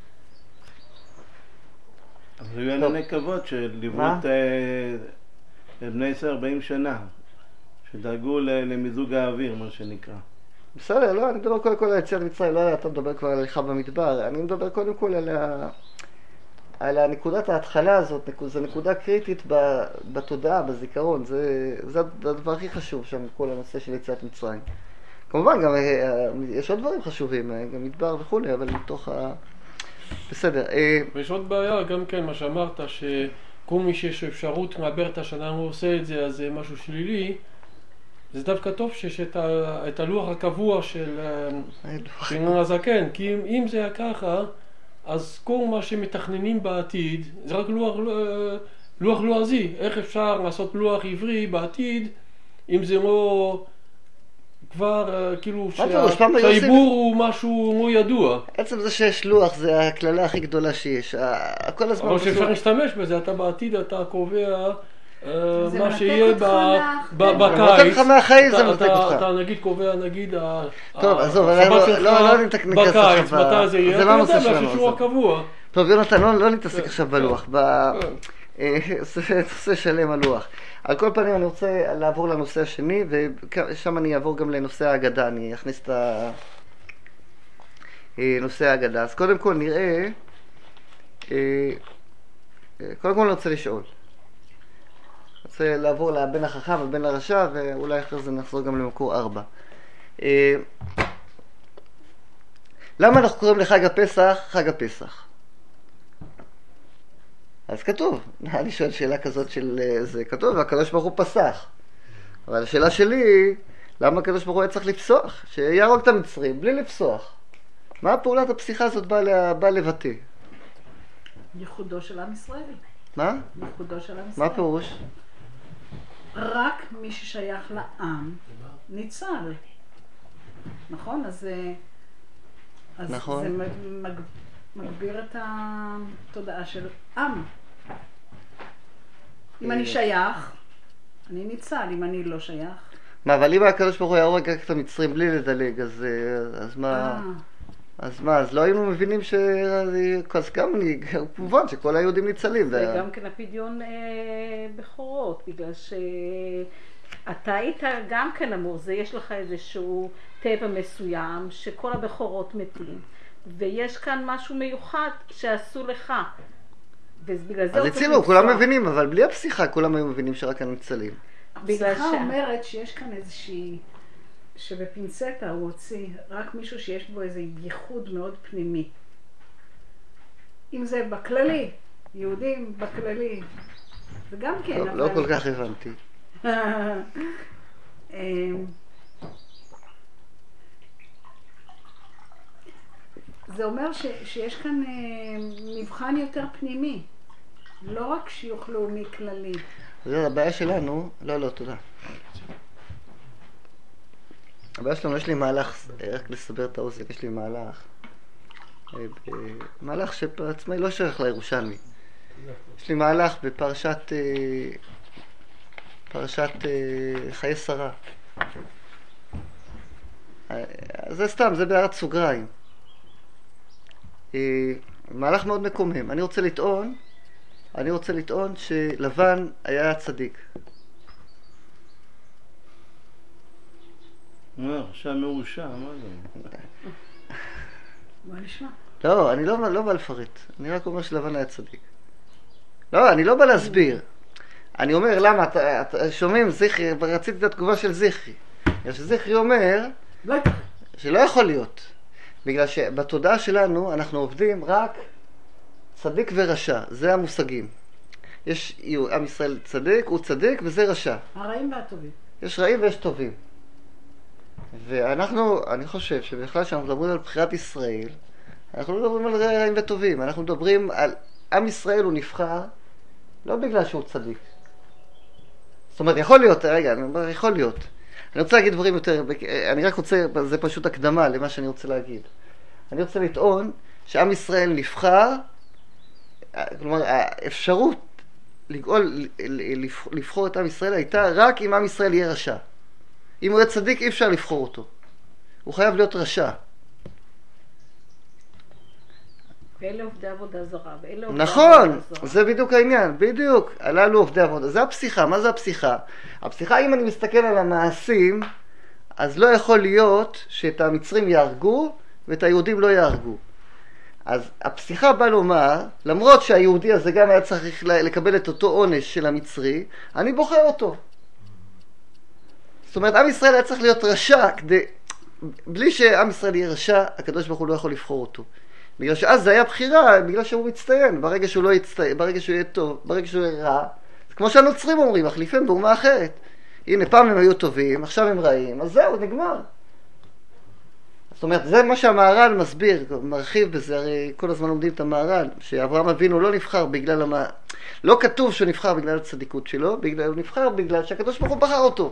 אבל היו ענני כבוד שליוו את בני ישראל 40 שנה, שדאגו למיזוג האוויר, מה שנקרא. בסדר, לא, אני מדבר קודם כל על יציאת מצרים, לא, אתה מדבר כבר על הליכה במדבר, אני מדבר קודם כל על נקודת ההתחלה הזאת, זו נקודה קריטית בתודעה, בזיכרון, זה הדבר הכי חשוב שם, כל הנושא של יציאת מצרים. כמובן, גם יש עוד דברים חשובים, גם מדבר וכולי, אבל מתוך בסדר. ויש עוד בעיה, גם כן, מה שאמרת, שכל מי שיש אפשרות מעבר את השנה הוא עושה את זה, אז זה משהו שלילי. זה דווקא טוב שיש את הלוח הקבוע של ינון הזקן, כי אם זה היה ככה, אז כל מה שמתכננים בעתיד, זה רק לוח לועזי. איך אפשר לעשות לוח עברי בעתיד, אם זה לא כבר כאילו שהעיבור הוא משהו לא ידוע. עצם זה שיש לוח זה הכללה הכי גדולה שיש. כל הזמן אבל שאפשר להשתמש בזה, אתה בעתיד אתה קובע מה שיהיה בקיץ. אתה נגיד קובע נגיד טוב, עזוב, לא נתכנס עכשיו. מתי זה יהיה? זה לא הנושא שלנו. שהוא הקבוע. טוב, יונתן, לא נתעסק עכשיו בלוח. נושא שלם הלוח. על כל פנים אני רוצה לעבור לנושא השני, ושם אני אעבור גם לנושא ההגדה. אני אכניס נושא ההגדה. אז קודם כל נראה, קודם כל אני רוצה לשאול. רוצה לעבור לבן החכם ובן הרשע, ואולי אחרי זה נחזור גם למקור 4. למה אנחנו קוראים לחג הפסח חג הפסח? אז כתוב, אני שואל שאלה כזאת של זה, כתוב, והקדוש ברוך הוא פסח. אבל השאלה שלי, למה הקדוש ברוך הוא היה צריך לפסוח? שיהרוג את המצרים בלי לפסוח. מה פעולת הפסיכה הזאת באה לבטא? ייחודו של עם ישראל. מה? ייחודו של עם ישראל. מה הפירוש? רק מי ששייך לעם ניצל. נכון? אז נכון. זה מגביר את התודעה של עם. אם אני שייך, אני ניצל. אם אני לא שייך. מה, אבל אם הקדוש ברוך הוא יהרוג רק את המצרים בלי לדלג, אז מה? אז לא היינו מבינים אז גם כמובן שכל היהודים ניצלים. זה גם כן הפדיון בכורות, בגלל שאתה היית גם כן אמור, זה יש לך איזשהו טבע מסוים שכל הבכורות מתים, ויש כאן משהו מיוחד שעשו לך. אז הצילו, כולם מבינים, אבל בלי הפסיכה כולם היו מבינים שרק הניצלים. הפסיכה אומרת שיש כאן איזושהי, שבפינצטה הוא הוציא רק מישהו שיש בו איזה ייחוד מאוד פנימי. אם זה בכללי, יהודים בכללי, וגם כן. לא כל כך הבנתי. זה אומר שיש כאן מבחן יותר פנימי, לא רק שיוך לאומי כללי. זה הבעיה שלנו, לא, תודה. הבעיה שלנו, יש לי מהלך, רק לסבר את האוזן, יש לי מהלך שבעצמי לא שייך לירושלמי. יש לי מהלך בפרשת חיי שרה. זה סתם, זה בהערת סוגריים. מהלך מאוד מקומם. אני רוצה לטעון שלבן היה צדיק. עכשיו מרושע, מה זה? מה נשמע? לא, אני לא בא לפרט. אני רק אומר שלבן היה צדיק. לא, אני לא בא להסביר. אני אומר, למה? שומעים זכרי, רציתי את התגובה של זכרי. שזכרי אומר שלא יכול להיות. בגלל שבתודעה שלנו אנחנו עובדים רק צדיק ורשע. זה המושגים. יש עם ישראל צדיק, הוא צדיק וזה רשע. הרעים והטובים. יש רעים ויש טובים. אני חושב שבכלל כשאנחנו מדברים על בחירת ישראל, אנחנו לא מדברים על רעים וטובים. אנחנו מדברים על עם ישראל הוא נבחר לא בגלל שהוא צדיק. זאת אומרת, יכול להיות, יכול להיות. אני רוצה להגיד דברים יותר, אני רק רוצה, זה פשוט הקדמה למה שאני רוצה להגיד. אני רוצה לטעון שעם ישראל נבחר, כלומר, האפשרות לבחור את עם ישראל הייתה רק אם עם ישראל יהיה רשע. אם הוא יהיה צדיק, אי אפשר לבחור אותו. הוא חייב להיות רשע. ואלה עובדי עבודה זרה. נכון, זה בדיוק העניין, בדיוק. הללו עובדי עבודה. זה הפסיכה. מה זה הפסיכה? הפסיכה, אם אני מסתכל על המעשים, אז לא יכול להיות שאת המצרים יהרגו ואת היהודים לא יהרגו. אז הפסיכה בא לומר, למרות שהיהודי הזה גם היה צריך לקבל את אותו עונש של המצרי, אני בוחר אותו. זאת אומרת, עם ישראל היה צריך להיות רשע, בלי שעם ישראל יהיה רשע, הקדוש ברוך הוא לא יכול לבחור אותו. בגלל שאז זה היה בחירה, בגלל שהוא מצטיין, ברגע שהוא לא יצטיין, ברגע שהוא יהיה טוב, ברגע שהוא יהיה רע, זה כמו שהנוצרים אומרים, מחליפים באומה אחרת. הנה, פעם הם היו טובים, עכשיו הם רעים, אז זהו, נגמר. זאת אומרת, זה מה שהמהר"ל מסביר, מרחיב בזה, הרי כל הזמן לומדים את המהר"ל, שאברהם אבינו לא נבחר בגלל לא כתוב שהוא נבחר בגלל הצדיקות שלו, הוא נבחר בגלל שהקדוש ברוך הוא בחר אותו.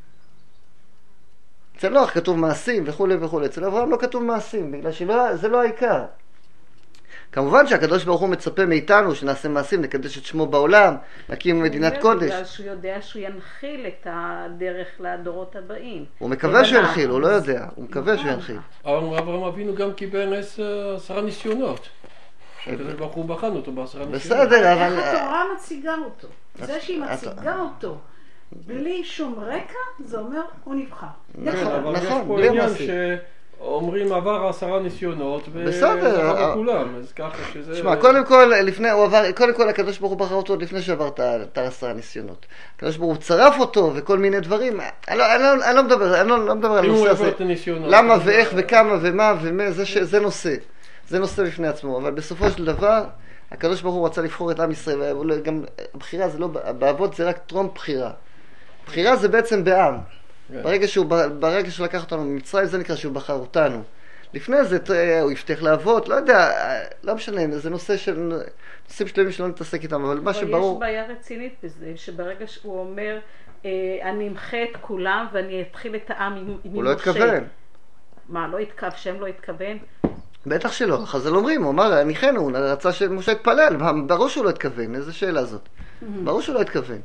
אצל נוח כתוב מעשים וכו' וכו', אצל אברהם לא כתוב מעשים, בגלל שזה לא העיקר. כמובן שהקדוש ברוך הוא מצפה מאיתנו שנעשה מעשים, נקדש את שמו בעולם, נקים מדינת קודש. בגלל שהוא יודע שהוא ינחיל את הדרך לדורות הבאים. הוא מקווה שהוא ינחיל, הוא לא יודע, הוא מקווה שהוא ינחיל. אברהם אבינו גם קיבל 10 ניסיונות. שהקדוש ברוך הוא בחן אותו ב10 ניסיונות. בסדר, אבל... איך התורה מציגה אותו? זה שהיא מציגה אותו בלי שום רקע, זה אומר הוא נבחר. נכון, אבל יש פה עניין אומרים עבר 10 ניסיונות, בסדר. וזכה בכולם, אז ככה שזה... תשמע, קודם כל, קודם כל הקדוש ברוך הוא בחר אותו עוד לפני שעבר את 10 ניסיונות. הקדוש ברוך הוא צרף אותו וכל מיני דברים, אני לא מדבר על הנושא הזה. למה ואיך וכמה ומה ומה, זה נושא. זה נושא בפני עצמו, אבל בסופו של דבר, הקדוש ברוך הוא רצה לבחור את עם ישראל, וגם הבחירה זה לא, באבות זה רק טרום בחירה. בחירה זה בעצם בעם. ברגע שהוא לקח אותנו ממצרים, זה נקרא שהוא בחר אותנו. לפני זה הוא יפתח לאבות, לא יודע, לא משנה, זה נושאים שלמים שלא נתעסק איתם, אבל מה שברור... יש בעיה רצינית בזה, שברגע שהוא אומר, אני אמחה את כולם ואני אתחיל את העם עם משה. הוא לא התכוון. מה, שם לא התכוון? בטח שלא, חז"ל אומרים, הוא אמר, הניחנו, הוא רצה שמשה יתפלל, ברור שהוא לא התכוון, איזה שאלה זאת. ברור שהוא לא התכוון.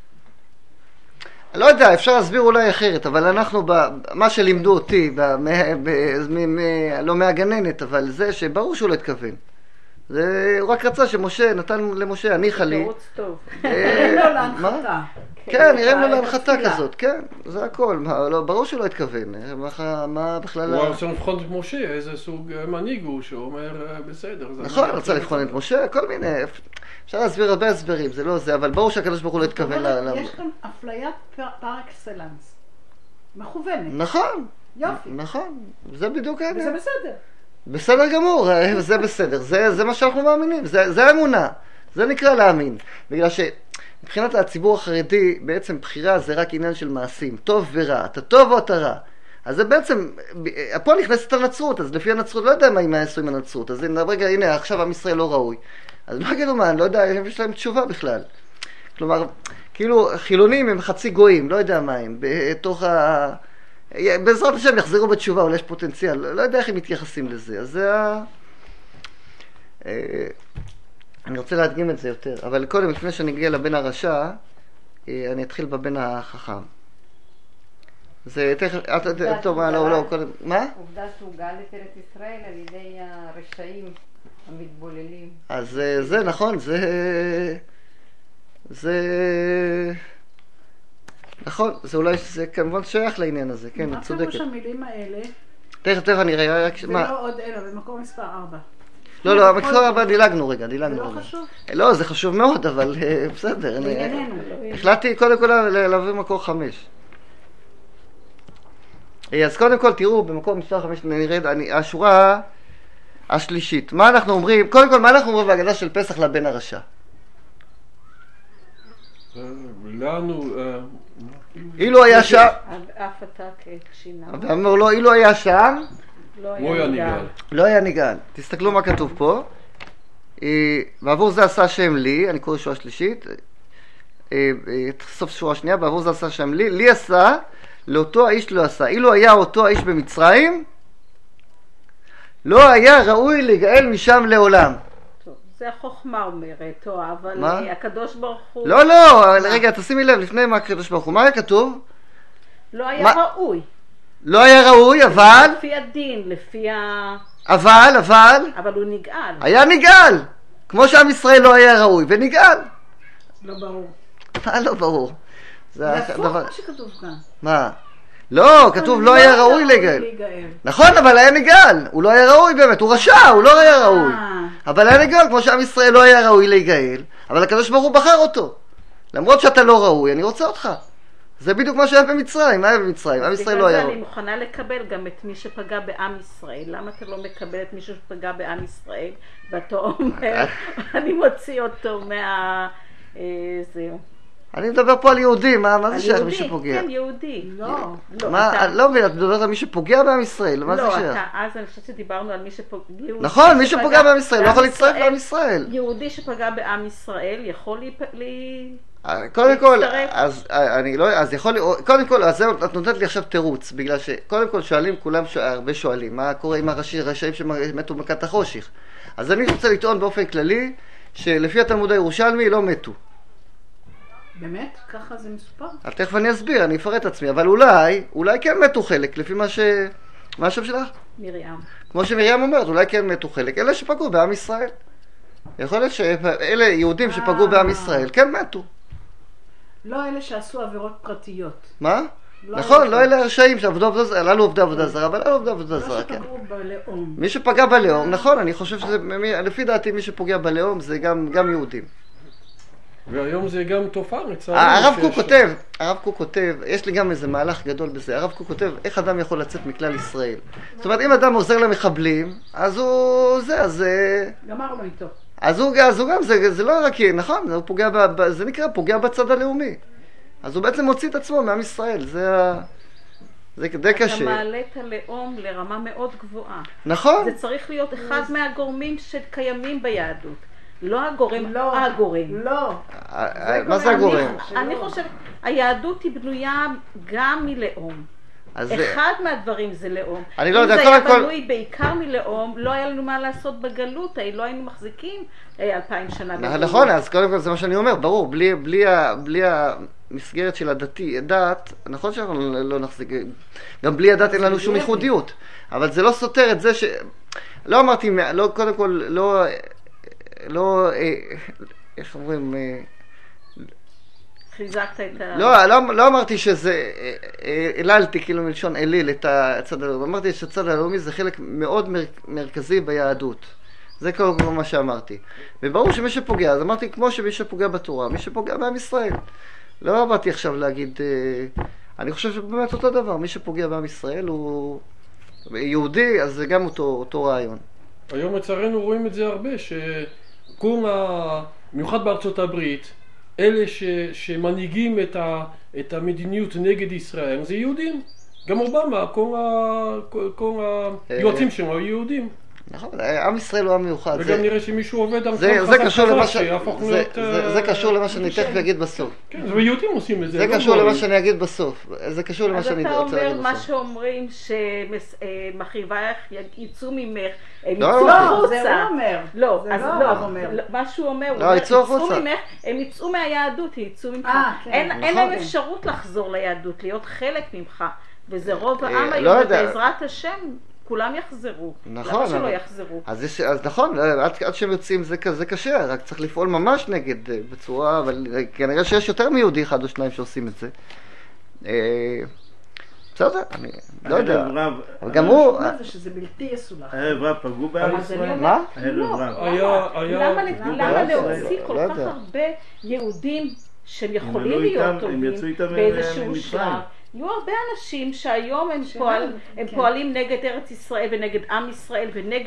לא יודע, אפשר להסביר אולי אחרת, אבל אנחנו, מה שלימדו אותי, לא מהגננת, אבל זה שברור שהוא לא התכוון. הוא רק רצה שמשה, נתן למשה, הניחה לי. תירוץ טוב. נראים לו להנחתה. כן, נראים לו להנחתה כזאת, כן, זה הכל. ברור שהוא לא התכוון. מה בכלל... הוא רצה לבחון את משה, איזה סוג מנהיג הוא, שאומר בסדר. נכון, רצה לבחון את משה, כל מיני... אפשר להסביר הרבה הסברים, זה לא זה, אבל ברור שהקדוש ברוך הוא לא התכוון יש כאן אפליית פר אקסלנס. מכוונת. נכון. יופי. נכון, זה בדיוק העניין. וזה בסדר. בסדר גמור, זה בסדר, זה מה שאנחנו מאמינים, זה האמונה, זה נקרא להאמין. בגלל שמבחינת הציבור החרדי, בעצם בחירה זה רק עניין של מעשים, טוב ורע, אתה טוב או אתה רע. אז זה בעצם, פה נכנסת הנצרות, אז לפי הנצרות לא יודע מה הם יעשו עם הנצרות, אז רגע, הנה, עכשיו עם ישראל לא ראוי. אז מה כאילו מה, אני לא יודע, יש להם תשובה בכלל. כלומר, כאילו חילונים הם חצי גויים, לא יודע מה הם, בתוך בעזרת השם יחזרו בתשובה, אולי יש פוטנציאל, לא יודע איך הם מתייחסים לזה, אז זה אני רוצה להדגים את זה יותר, אבל קודם, לפני שאני אגיע לבן הרשע, אני אתחיל בבן החכם. זה טוב, לא, קודם, מה? עובדה שהוא גאל את ארץ ישראל על ידי הרשעים המתבוללים. אז זה נכון, זה נכון, זה אולי, זה כמובן שייך לעניין הזה, כן, את צודקת. מה פירוש המילים האלה? תכף אני רגע, ולא עוד אלא, במקום מספר 4. לא, במקום 4 דילגנו רגע. זה לא חשוב? לא, זה חשוב מאוד, אבל בסדר. החלטתי קודם כל להביא מקור 5. אז קודם כל תראו, במקום מספר 5 נרד, השורה השלישית. מה אנחנו אומרים? קודם כל, מה אנחנו אומרים בהגדה של פסח לבן הרשע? לנו... אילו היה שם... אף אתה כשינה. ואמר לו, אילו היה שם... לא היה ניגאל. לא היה ניגאל. תסתכלו מה כתוב פה. בעבור זה עשה שם לי, אני קורא שורה שלישית. סוף שורה שנייה, בעבור זה עשה שם לי. לי עשה, לאותו האיש לא עשה. אילו היה אותו האיש במצרים, לא היה ראוי לגאל משם לעולם. זה החוכמה אומרת, אבל הקדוש ברוך הוא... לא, רגע, תשימי לב, לפני מה הקדוש ברוך הוא, מה היה כתוב? לא היה ראוי. לא היה ראוי, אבל... לפי הדין, לפי ה... אבל... אבל הוא נגאל. היה נגאל! כמו שעם ישראל לא היה ראוי, ונגאל. לא ברור. מה לא ברור? זה הפוך מה שכתוב כאן. מה? לא, כתוב לא היה ראוי לגאל. נכון, אבל היה נגאל. הוא לא היה ראוי באמת, הוא רשע, הוא לא היה ראוי. אבל היה נגאל, כמו שעם ישראל לא היה ראוי להיגאל, אבל הקדוש ברוך הוא בחר אותו. למרות שאתה לא ראוי, אני רוצה אותך. זה בדיוק מה שהיה במצרים, מה היה במצרים? עם ישראל לא היה ראוי. אני מוכנה לקבל גם את מי שפגע בעם ישראל. למה אתה לא מקבל את מי שפגע בעם ישראל? ואתה אומר, אני מוציא אותו זהו. אני מדבר פה על יהודי, מה זה שייך מי שפוגע? כן, יהודי. לא מבין, את מדברת על מי שפוגע בעם ישראל, מה זה שייך? לא, אז אני חושבת שדיברנו על מי שפוגע... נכון, מי שפוגע בעם ישראל, לא יכול להצטרף לעם ישראל. יהודי שפגע בעם ישראל יכול קודם כל, אז יכול, קודם כל, אז את נותנת לי עכשיו תירוץ, בגלל שקודם כל שואלים, כולם הרבה שואלים, מה קורה עם הרשעים שמתו במכת החושך? אז אני רוצה לטעון באופן כללי, שלפי התלמוד הירושלמי לא מתו. באמת? ככה זה מסופר? אז תכף אני אסביר, אני אפרט עצמי, אבל אולי כן מתו חלק, לפי מה השם שלך? מרים. כמו שמרים אומרת, אולי כן מתו חלק, אלה שפגעו בעם ישראל. יכול להיות שאלה יהודים שפגעו בעם ישראל, כן מתו. לא אלה שעשו עבירות פרטיות. מה? נכון, לא אלה הרשעים שעבדו עבודה זרה, לנו עובדי עבודה זרה, אבל לנו עובדי עבודה זרה, כן. לא שפגעו בלאום. מי שפגע בלאום, נכון, אני חושב שזה, לפי דעתי מי שפוגע בלאום זה גם יהודים. והיום זה גם תופעה לצערנו. הרב קוק כותב, יש לי גם איזה מהלך גדול בזה, הרב קוק כותב איך אדם יכול לצאת מכלל ישראל. זאת אומרת, אם אדם עוזר למחבלים, אז הוא זה, אז... גמרנו איתו. אז הוא גם, זה לא רק, נכון, זה נקרא פוגע בצד הלאומי. אז הוא בעצם מוציא את עצמו מעם ישראל, זה די קשה. אתה מעלה את הלאום לרמה מאוד גבוהה. נכון. זה צריך להיות אחד מהגורמים שקיימים ביהדות. לא הגורם, לא הגורם. לא. מה זה הגורם? אני חושבת, היהדות היא בנויה גם מלאום. אחד מהדברים זה לאום. אני לא יודע, אם זה היה בנוי בעיקר מלאום, לא היה לנו מה לעשות בגלות, לא היינו מחזיקים 2000 שנה בגלות. נכון, אז קודם כל זה מה שאני אומר, ברור, בלי המסגרת של הדת, נכון שאנחנו לא נחזיק, גם בלי הדת אין לנו שום ייחודיות, אבל זה לא סותר את זה ש... לא אמרתי, קודם כל, לא, איך אומרים... חיזקת את ה... לא אמרתי שזה, אללתי כאילו מלשון אליל את הצד הלאומי, אמרתי שהצד הלאומי זה חלק מאוד מרכזי ביהדות. זה כל מה שאמרתי. וברור שמי שפוגע, אז אמרתי כמו שמי שפוגע בתורה, מי שפוגע בעם ישראל. לא באתי עכשיו להגיד, אני חושב שבאמת אותו דבר, מי שפוגע בעם ישראל הוא יהודי, אז זה גם אותו רעיון. היום לצערנו רואים את זה הרבה, במיוחד בארצות הברית, אלה שמנהיגים את המדיניות נגד ישראל זה יהודים. גם אובמה, כל היועצים שלו היו יהודים. נכון, עם ישראל הוא עם מיוחד. וגם נראה שמישהו עובד עם חזק שיהפוך להיות... זה קשור למה שאני תכף אגיד בסוף. כן, ויהודים עושים את זה. זה קשור למה שאני אגיד בסוף. זה קשור למה שאני רוצה להגיד בסוף. אז אתה אומר מה שאומרים שמחריבייך יצאו ממך, הם לא, יצאו זה החוצה. הוא אומר. לא, זה אז לא לא, הרב אומר. מה שהוא אומר, לא, יצאו החוצה. הם יצאו מהיהדות, יצאו ממך. כן. אין להם אפשרות לחזור ליהדות, להיות חלק ממך. וזה רוב העם היום, בעזרת השם. כולם יחזרו. נכון. למה שלא יחזרו? אז נכון, עד שהם יוצאים זה קשה, רק צריך לפעול ממש נגד בצורה, אבל כנראה שיש יותר מיהודי אחד או שניים שעושים את זה. בסדר, אני לא יודע. אבל גם הוא... זה שזה בלתי יסולח. הערב רב פגעו בעם ישראל? מה? הערב רב. למה להוציא כל כך הרבה יהודים שהם יכולים להיות טובים באיזשהו שלב? יהיו הרבה אנשים שהיום הם פועלים נגד ארץ ישראל ונגד עם ישראל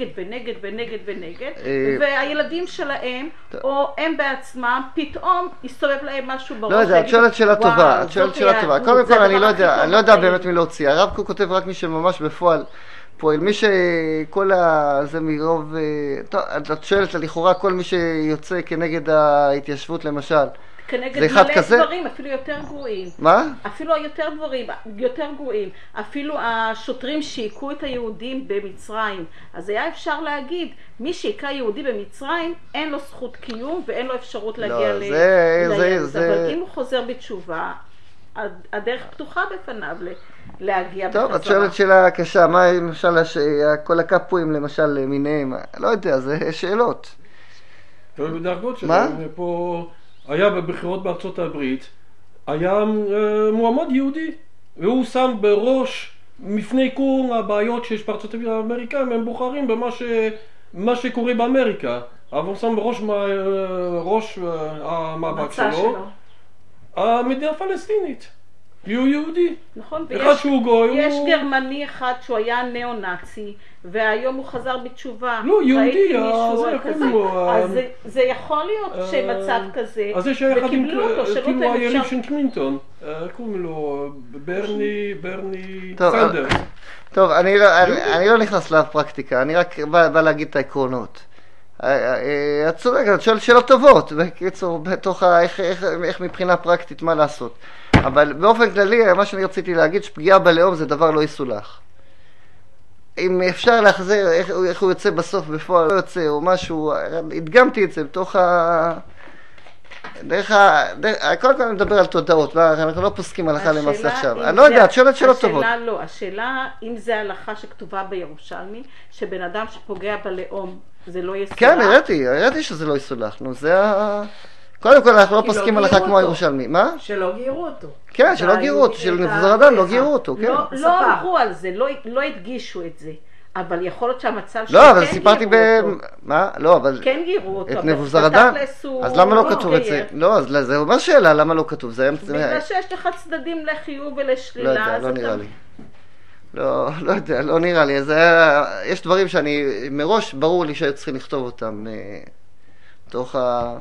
ונגד והילדים שלהם או הם בעצמם פתאום יסתובב להם משהו בראש. לא יודע, את שואלת שאלה טובה, קודם כל אני לא יודע באמת מי להוציא. הרב קוק כותב רק מי שממש בפועל פועל, מי שכל זה מרוב, את שואלת לכאורה כל מי שיוצא כנגד ההתיישבות למשל. כנגד מלא דברים, אפילו יותר גרועים. מה? אפילו יותר גרועים. אפילו השוטרים שהיקו את היהודים במצרים. אז היה אפשר להגיד, מי שהיקה יהודי במצרים, אין לו זכות קיום ואין לו אפשרות להגיע ליהדות. אבל אם הוא חוזר בתשובה, הדרך פתוחה בפניו להגיע בחזרה. טוב, את שואלת שאלה קשה, מה למשל כל הקפואים למשל למיניהם? לא יודע, זה שאלות. בדרגות שלנו, פה... היה בבחירות בארצות הברית, היה מועמד יהודי, והוא שם בראש, לפני כל הבעיות שיש בארצות הברית האמריקאים, הם בוחרים במה שקורה באמריקה, אבל הוא שם בראש המאבק שלו, המדינה הפלסטינית. הוא יהודי. נכון, ויש גרמני אחד שהוא היה ניאו-נאצי, והיום הוא חזר בתשובה. לא, יהודי, אז זה יכול להיות שמצב כזה, וקיבלו אותו, שלא תמיד אפשר. היריב של קלינטון, קוראים לו ברני סנדרס. טוב, אני לא נכנס לפרקטיקה, אני רק בא להגיד את העקרונות. את צודקת, את שואלת שאלות טובות, בקיצור, בתוך איך מבחינה פרקטית מה לעשות. אבל באופן כללי, מה שאני רציתי להגיד, שפגיעה בלאום זה דבר לא יסולח. אם אפשר להחזיר איך הוא יוצא בסוף בפועל, לא יוצא או משהו, הדגמתי את זה בתוך קודם כל אני מדבר על תודעות, אנחנו לא פוסקים הלכה למעשה עכשיו. אני לא יודע, את שואלת שאלות טובות. השאלה אם זה הלכה שכתובה בירושלמי, שבן אדם שפוגע בלאום זה לא יסולח. כן, הראיתי שזה לא יסולח. קודם כל אנחנו לא פוסקים הלכה כמו הירושלמי. מה? שלא גיירו אותו. כן, שלא גיירו אותו, של נבוזראדן לא גיירו אותו, כן. לא אמרו על זה, לא הדגישו את זה. אבל יכול להיות שהמצב לא, אבל סיפרתי מה? לא, אבל... כן גירו אותו. את נבוזראדן? אז למה לא כתוב את זה? לא, אז זה אומר שאלה, למה לא כתוב? בגלל שיש לך צדדים לחיוב ולשלילה. לא נראה לי. לא יודע, לא נראה לי. יש דברים שאני, מראש ברור לי שהיו צריכים לכתוב אותם תוך ה...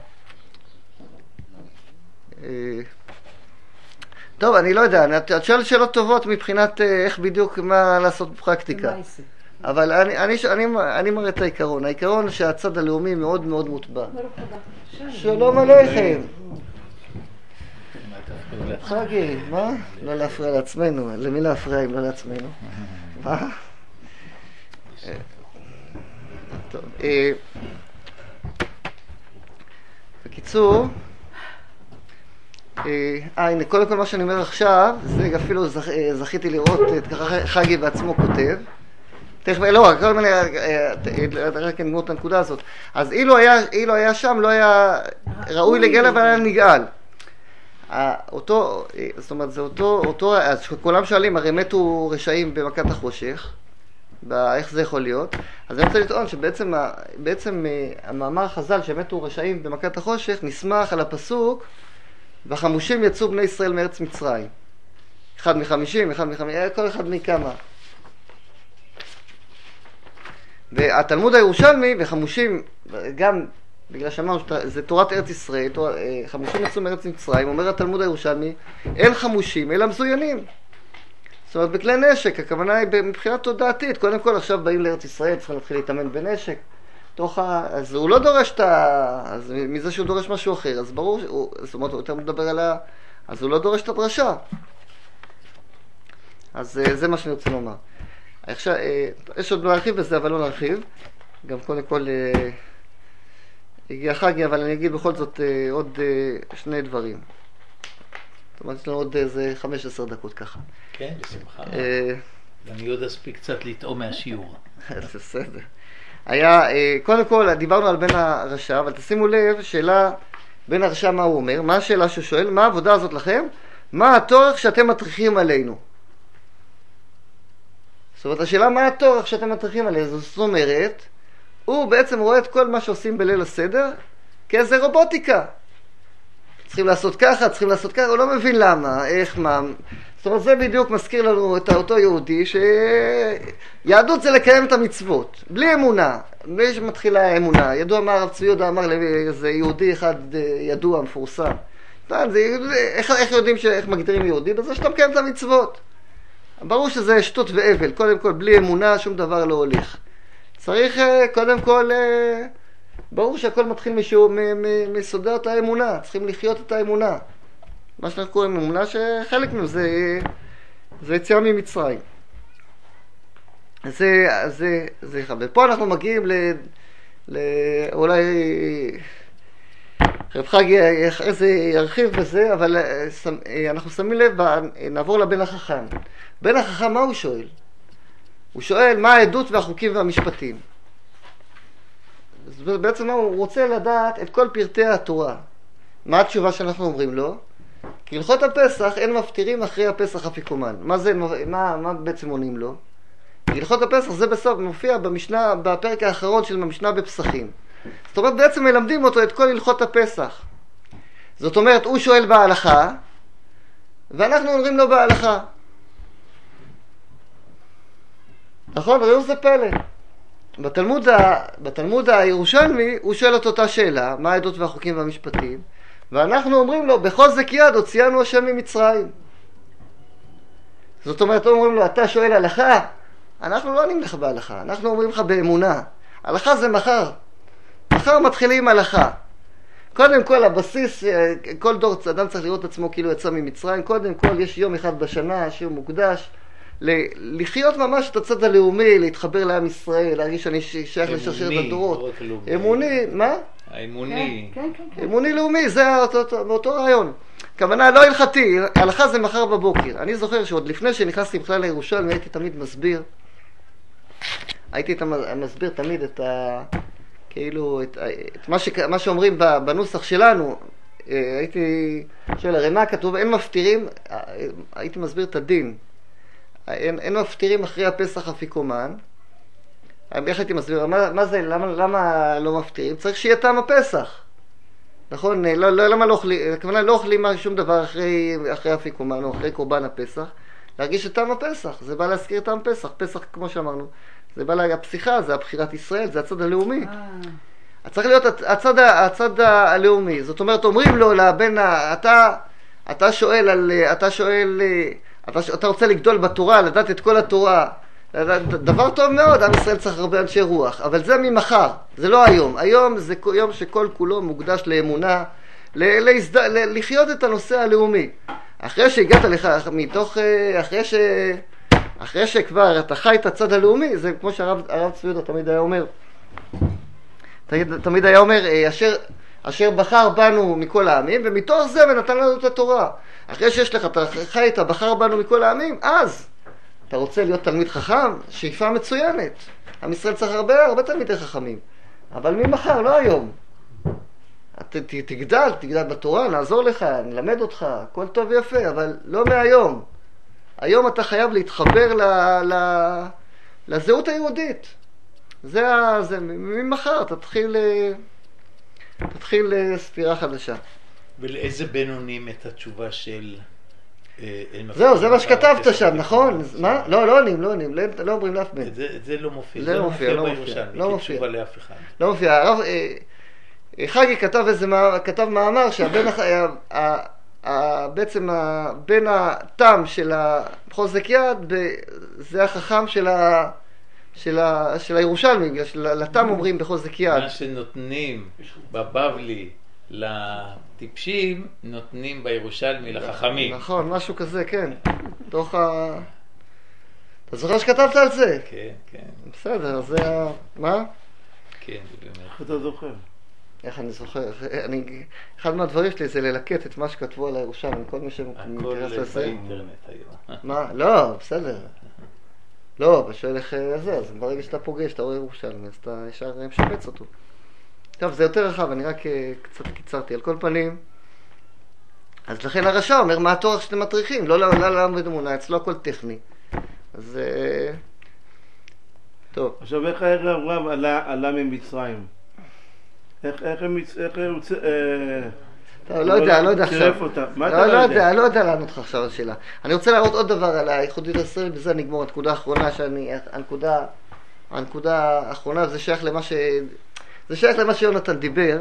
טוב, אני לא יודע, את שואלת שאלות טובות מבחינת איך בדיוק מה לעשות בפרקטיקה. אבל אני מראה את העיקרון. העיקרון שהצד הלאומי מאוד מאוד מוטבע. שלום עליכם. חגי, מה? לא להפריע לעצמנו. למי להפריע אם לא לעצמנו? מה? טוב. בקיצור, הנה, קודם כל מה שאני אומר עכשיו, זה אפילו זכיתי לראות את ככה חגי בעצמו כותב. לא, רק נגמור את הנקודה הזאת. אז אילו היה שם, לא היה ראוי לגאל, אבל היה נגאל. זאת אומרת, זה אותו, אז כולם שואלים, הרי מתו רשעים במכת החושך, איך זה יכול להיות? אז אני רוצה לטעון שבעצם המאמר חז"ל שמתו רשעים במכת החושך נסמך על הפסוק והחמושים יצאו בני ישראל מארץ מצרים. אחד מ-50, כל אחד מכמה. והתלמוד הירושלמי וחמושים, גם בגלל שאמרנו שזה תורת ארץ ישראל, חמושים יצאו מארץ מצרים, אומר התלמוד הירושלמי, אין חמושים אלא מזוינים. זאת אומרת, בכלי נשק, הכוונה היא מבחינת תודעתית, קודם כל עכשיו באים לארץ ישראל, צריכים להתחיל להתאמן בנשק, אז הוא לא דורש אז מזה שהוא דורש משהו אחר, אז ברור, זאת אומרת, הוא יותר מדבר אז הוא לא דורש את הדרשה. אז זה מה שאני רוצה לומר. עכשיו, יש עוד להרחיב בזה, אבל לא להרחיב. גם קודם כל הגיע חגי, אבל אני אגיד בכל זאת עוד שני דברים. זאת אומרת, יש לנו עוד איזה 15 דקות ככה. כן, בשמחה. אני עוד אספיק קצת לטעום מהשיעור. זה בסדר. קודם כל, דיברנו על בן הרשע, אבל תשימו לב, שאלה בן הרשע מה הוא אומר, מה השאלה שהוא שואל, מה העבודה הזאת לכם? מה התורך שאתם מטריחים עלינו? זאת אומרת, השאלה מה התורך שאתם מטריחים עלינו? זאת אומרת, הוא בעצם רואה את כל מה שעושים בליל הסדר כאיזה רובוטיקה. צריכים לעשות ככה, הוא לא מבין למה, איך, מה. זאת אומרת, זה בדיוק מזכיר לנו את אותו יהודי שיהדות זה לקיים את המצוות, בלי אמונה. בלי שמתחילה האמונה. ידוע מה הרב צבי יהודה אמר לאיזה יהודי אחד ידוע, מפורסם. איך יודעים איך מגדירים יהודי? בזה שאתה מקיים את המצוות. ברור שזה שטות ואבל. קודם כל, בלי אמונה שום דבר לא הולך. צריך קודם כל, ברור שהכל מתחיל מסודות האמונה. צריכים לחיות את האמונה. מה שאנחנו קוראים אמונה שחלק מהם זה יציאה ממצרים. זה אחד. ופה אנחנו מגיעים אולי רב חגי איזה ירחיב בזה, אבל אנחנו שמים לב, נעבור לבן החכם. בן החכם מה הוא שואל? הוא שואל מה העדות והחוקים והמשפטים. בעצם הוא רוצה לדעת את כל פרטי התורה. מה התשובה שאנחנו אומרים לו? כי הלכות הפסח אין מפטירים אחרי הפסח אפיקומן. מה בעצם עונים לו? הלכות הפסח זה בסוף מופיע במשנה, בפרק האחרון של המשנה בפסחים. זאת אומרת, בעצם מלמדים אותו את כל הלכות הפסח. זאת אומרת, הוא שואל בהלכה, ואנחנו אומרים לו בהלכה. נכון? ראו זה פלא. בתלמוד הירושלמי, הוא שואל את אותה שאלה, מה העדות והחוקים והמשפטים, ואנחנו אומרים לו, בחוזק יד הוציאנו השם ממצרים. זאת אומרת, אומרים לו, אתה שואל הלכה? אנחנו לא עונים לך בהלכה, אנחנו אומרים לך באמונה. הלכה זה מחר. מחר מתחילים הלכה. קודם כל, הבסיס, כל דור אדם צריך לראות עצמו כאילו יצא ממצרים. קודם כל, יש יום אחד בשנה, שיום מוקדש, לחיות ממש את הצד הלאומי, להתחבר לעם ישראל, להרגיש שאני שייך לשרשרת הדורות. אמוני, מה? האמוני. אמוני לאומי, זה אותו רעיון. כוונה לא הלכתי, הלכה זה מחר בבוקר. אני זוכר שעוד לפני שנכנסתי בכלל לירושלים, הייתי תמיד מסביר. הייתי מסביר תמיד את כאילו, את מה שאומרים בנוסח שלנו, הייתי שואל, הרי מה כתוב? אין מפטירים, הייתי מסביר את הדין. אין מפטירים אחרי הפסח אפיקומן. איך הייתי מסביר? מה זה? למה לא מפטירים? צריך שיהיה טעם הפסח. נכון? למה לא אוכלים? הכוונה לא אוכלים שום דבר אחרי אפיקומן או אחרי קורבן הפסח. להרגיש את טעם הפסח. זה בא להזכיר טעם פסח. פסח, כמו שאמרנו, זה בא הפסיכה, זה הבחירת ישראל, זה הצד הלאומי. צריך להיות הצד הלאומי. זאת אומרת, אומרים לו לבן, אתה רוצה לגדול בתורה, לדעת את כל התורה. דבר טוב מאוד, עם ישראל צריך הרבה אנשי רוח, אבל זה ממחר, זה לא היום. היום זה יום שכל כולו מוקדש לאמונה, לחיות את הנושא הלאומי. אחרי שהגעת לך, אחרי שכבר אתה חי את הצד הלאומי, זה כמו שהרב צבי יהודה תמיד היה אומר, אשר בחר בנו מכל העמים, ומתוך זה ונתן לנו את התורה. אחרי שיש לך, אתה חי את הבחר בנו מכל העמים, אז אתה רוצה להיות תלמיד חכם, שאיפה מצוינת. עם ישראל צריך הרבה תלמידי חכמים. אבל ממחר, לא היום. תגדל בתורה, נעזור לך, נלמד אותך, הכל טוב ויפה, אבל לא מהיום. היום אתה חייב להתחבר לזהות היהודית. זה ממחר, תתחיל ספירה חדשה. ולאיזה בן עונים את התשובה של... זהו, זה מה שכתבת שם, נכון? מה? לא עונים, לא אומרים לאף בן. זה לא מופיע, זה לא מופיע בירושלמי, כתשובה לאף אחד. לא מופיע. הרב חגי כתב מאמר שהבן, בעצם הבן התם של החוזק יד, זה החכם של הירושלמי, בגלל שלתם אומרים בחוזק יד. מה שנותנים בבבלי לטיפשים, נותנים בירושלמי לחכמים. נכון, משהו כזה, כן. אתה זוכר שכתבת על זה? כן. בסדר, זה מה? כן, זה באמת. איך אתה זוכר? איך אני זוכר? אחד מהדברים שלי זה ללקט את מה שכתבו על הירושלמי, כל מי שמתייחס לזה. הכל באינטרנט היום. מה? לא, בסדר. לא, בשואל איך זה, אז ברגע שאתה פוגש, אתה רואה ירושלמי, אז אתה ישר משפץ אותו. טוב, זה יותר רחב, אני רק קצת קיצרתי. על כל פנים, אז לכן הרשע אומר, מה התואר שאתם מטריחים? לא ללמד אמונה, אצלו הכל טכני. אז טוב. עכשיו, איך אברהם עלה ממצרים? לא יודע עכשיו. לא יודע לענות לך עכשיו על שאלה. אני רוצה להראות עוד דבר על הייחודיות הישראלית, בזה נגמור הנקודה האחרונה, הנקודה האחרונה, זה שייך למה שיונתן דיבר,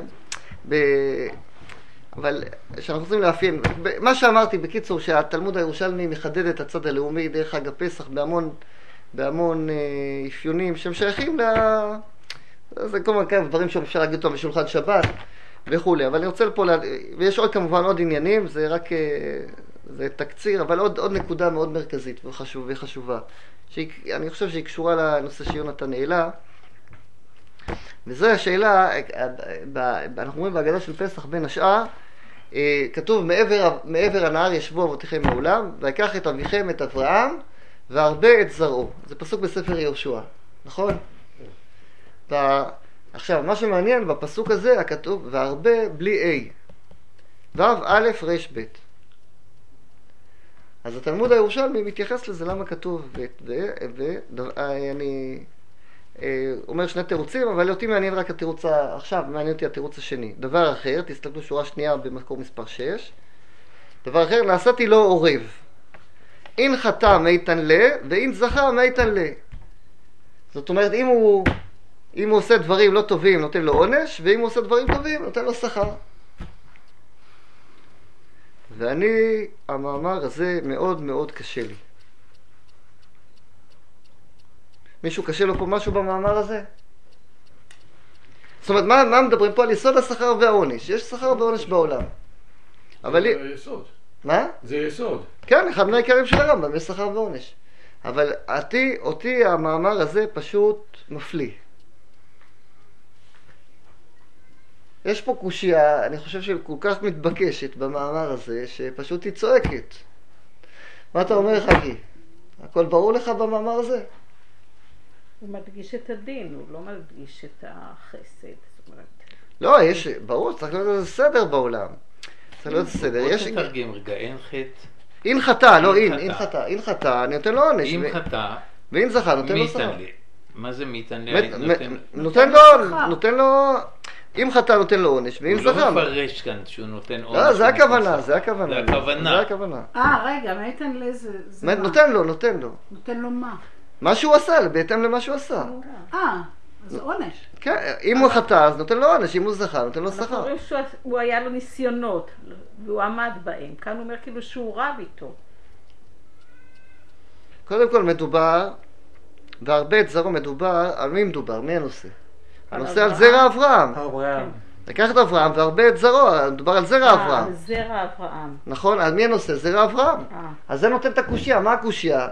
אבל שאנחנו רוצים לאפיין, מה שאמרתי בקיצור, שהתלמוד הירושלמי מחדד את הצד הלאומי דרך חג הפסח בהמון אפיונים שהם שייכים זה כמובן דברים שאפשר להגיד אותם בשולחן שבת וכולי, אבל אני רוצה לפה, ויש עוד כמובן עוד עניינים, זה רק, זה תקציר, אבל עוד נקודה מאוד מרכזית וחשובה, שאני חושב שהיא קשורה לנושא שיונתן העלה, וזו השאלה, אנחנו רואים בהגדה של פסח בין השאר, כתוב מעבר הנהר ישבו אבותיכם מעולם, ויקח את אביכם את אברהם, והרבה את זרעו. זה פסוק בספר יהושע, נכון? עכשיו, מה שמעניין בפסוק הזה, הכתוב, והרבה בלי A. ו' א' ר' ב'. אז התלמוד הירושלמי מתייחס לזה, למה כתוב אני אומר שני תירוצים, אבל אותי מעניין רק התירוץ עכשיו, מעניין אותי התירוץ השני. דבר אחר, תסתכלו שורה שנייה במקור מספר 6. דבר אחר, נעשיתי לו עורב. אין חטא מיתן לה, ואין זכה מיתן לה. זאת אומרת, אם הוא עושה דברים לא טובים, נותן לו עונש, ואם הוא עושה דברים טובים, נותן לו שכר. המאמר הזה מאוד מאוד קשה לי. מישהו קשה לו פה משהו במאמר הזה? זאת אומרת, מה מדברים פה על יסוד השכר והעונש? יש שכר ועונש בעולם. אבל זה יסוד. מה? זה יסוד. כן, אחד מהעיקרים של הרמב"ם, יש שכר ועונש. אבל אותי המאמר הזה פשוט מפליא. יש פה קושיה, אני חושב שהיא כל כך מתבקשת במאמר הזה, שפשוט היא צועקת. מה אתה אומר, חגי? הכל ברור לך במאמר הזה? הוא מדגיש את הדין, הוא לא מדגיש את החסד. לא, ברור, צריך להיות איזה סדר בעולם. זה לא בסדר. בוא תתרגם רגע, אין חטא. אין חטא, לא אין חטא, אני נותן לו עונש. אם חטא, ואין זכר, נותן לו שכר. מה זה מיתן לי? נותן לו, אם חטא נותן לו עונש, ואם זכר. הוא לא מפרש כאן שהוא נותן עונש. לא, זה הכוונה. רגע, מיתן לי זה... נותן לו. נותן לו מה? מה שהוא עשה, בהתאם למה שהוא עשה. אז עונש. כן, אם הוא חטא, אז נותן לו עונש, אם הוא זכר, נותן לו שכר. אנחנו רואים שהוא היה לו ניסיונות, והוא עמד בהם. כאן הוא אומר כאילו שהוא רב איתו. קודם כל מדובר, והרבה את זרעו מדובר, על מי מדובר? מי הנושא? הנושא על זרע אברהם. לקח את אברהם והרבה את זרעו, מדובר על זרע אברהם. על זרע אברהם. נכון, על מי הנושא? זרע אברהם. אז זה נותן את הקושיה. מה הקושיה?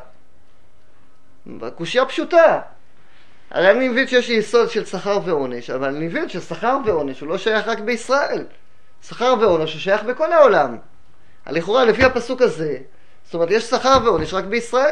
הקושיה פשוטה. הרי אני מבין שיש יסוד של שכר ועונש, אבל אני מבין ששכר ועונש הוא לא שייך רק בישראל. שכר ועונש הוא שייך בכל העולם. לכאורה, לפי הפסוק הזה, זאת אומרת, יש שכר ועונש רק בישראל.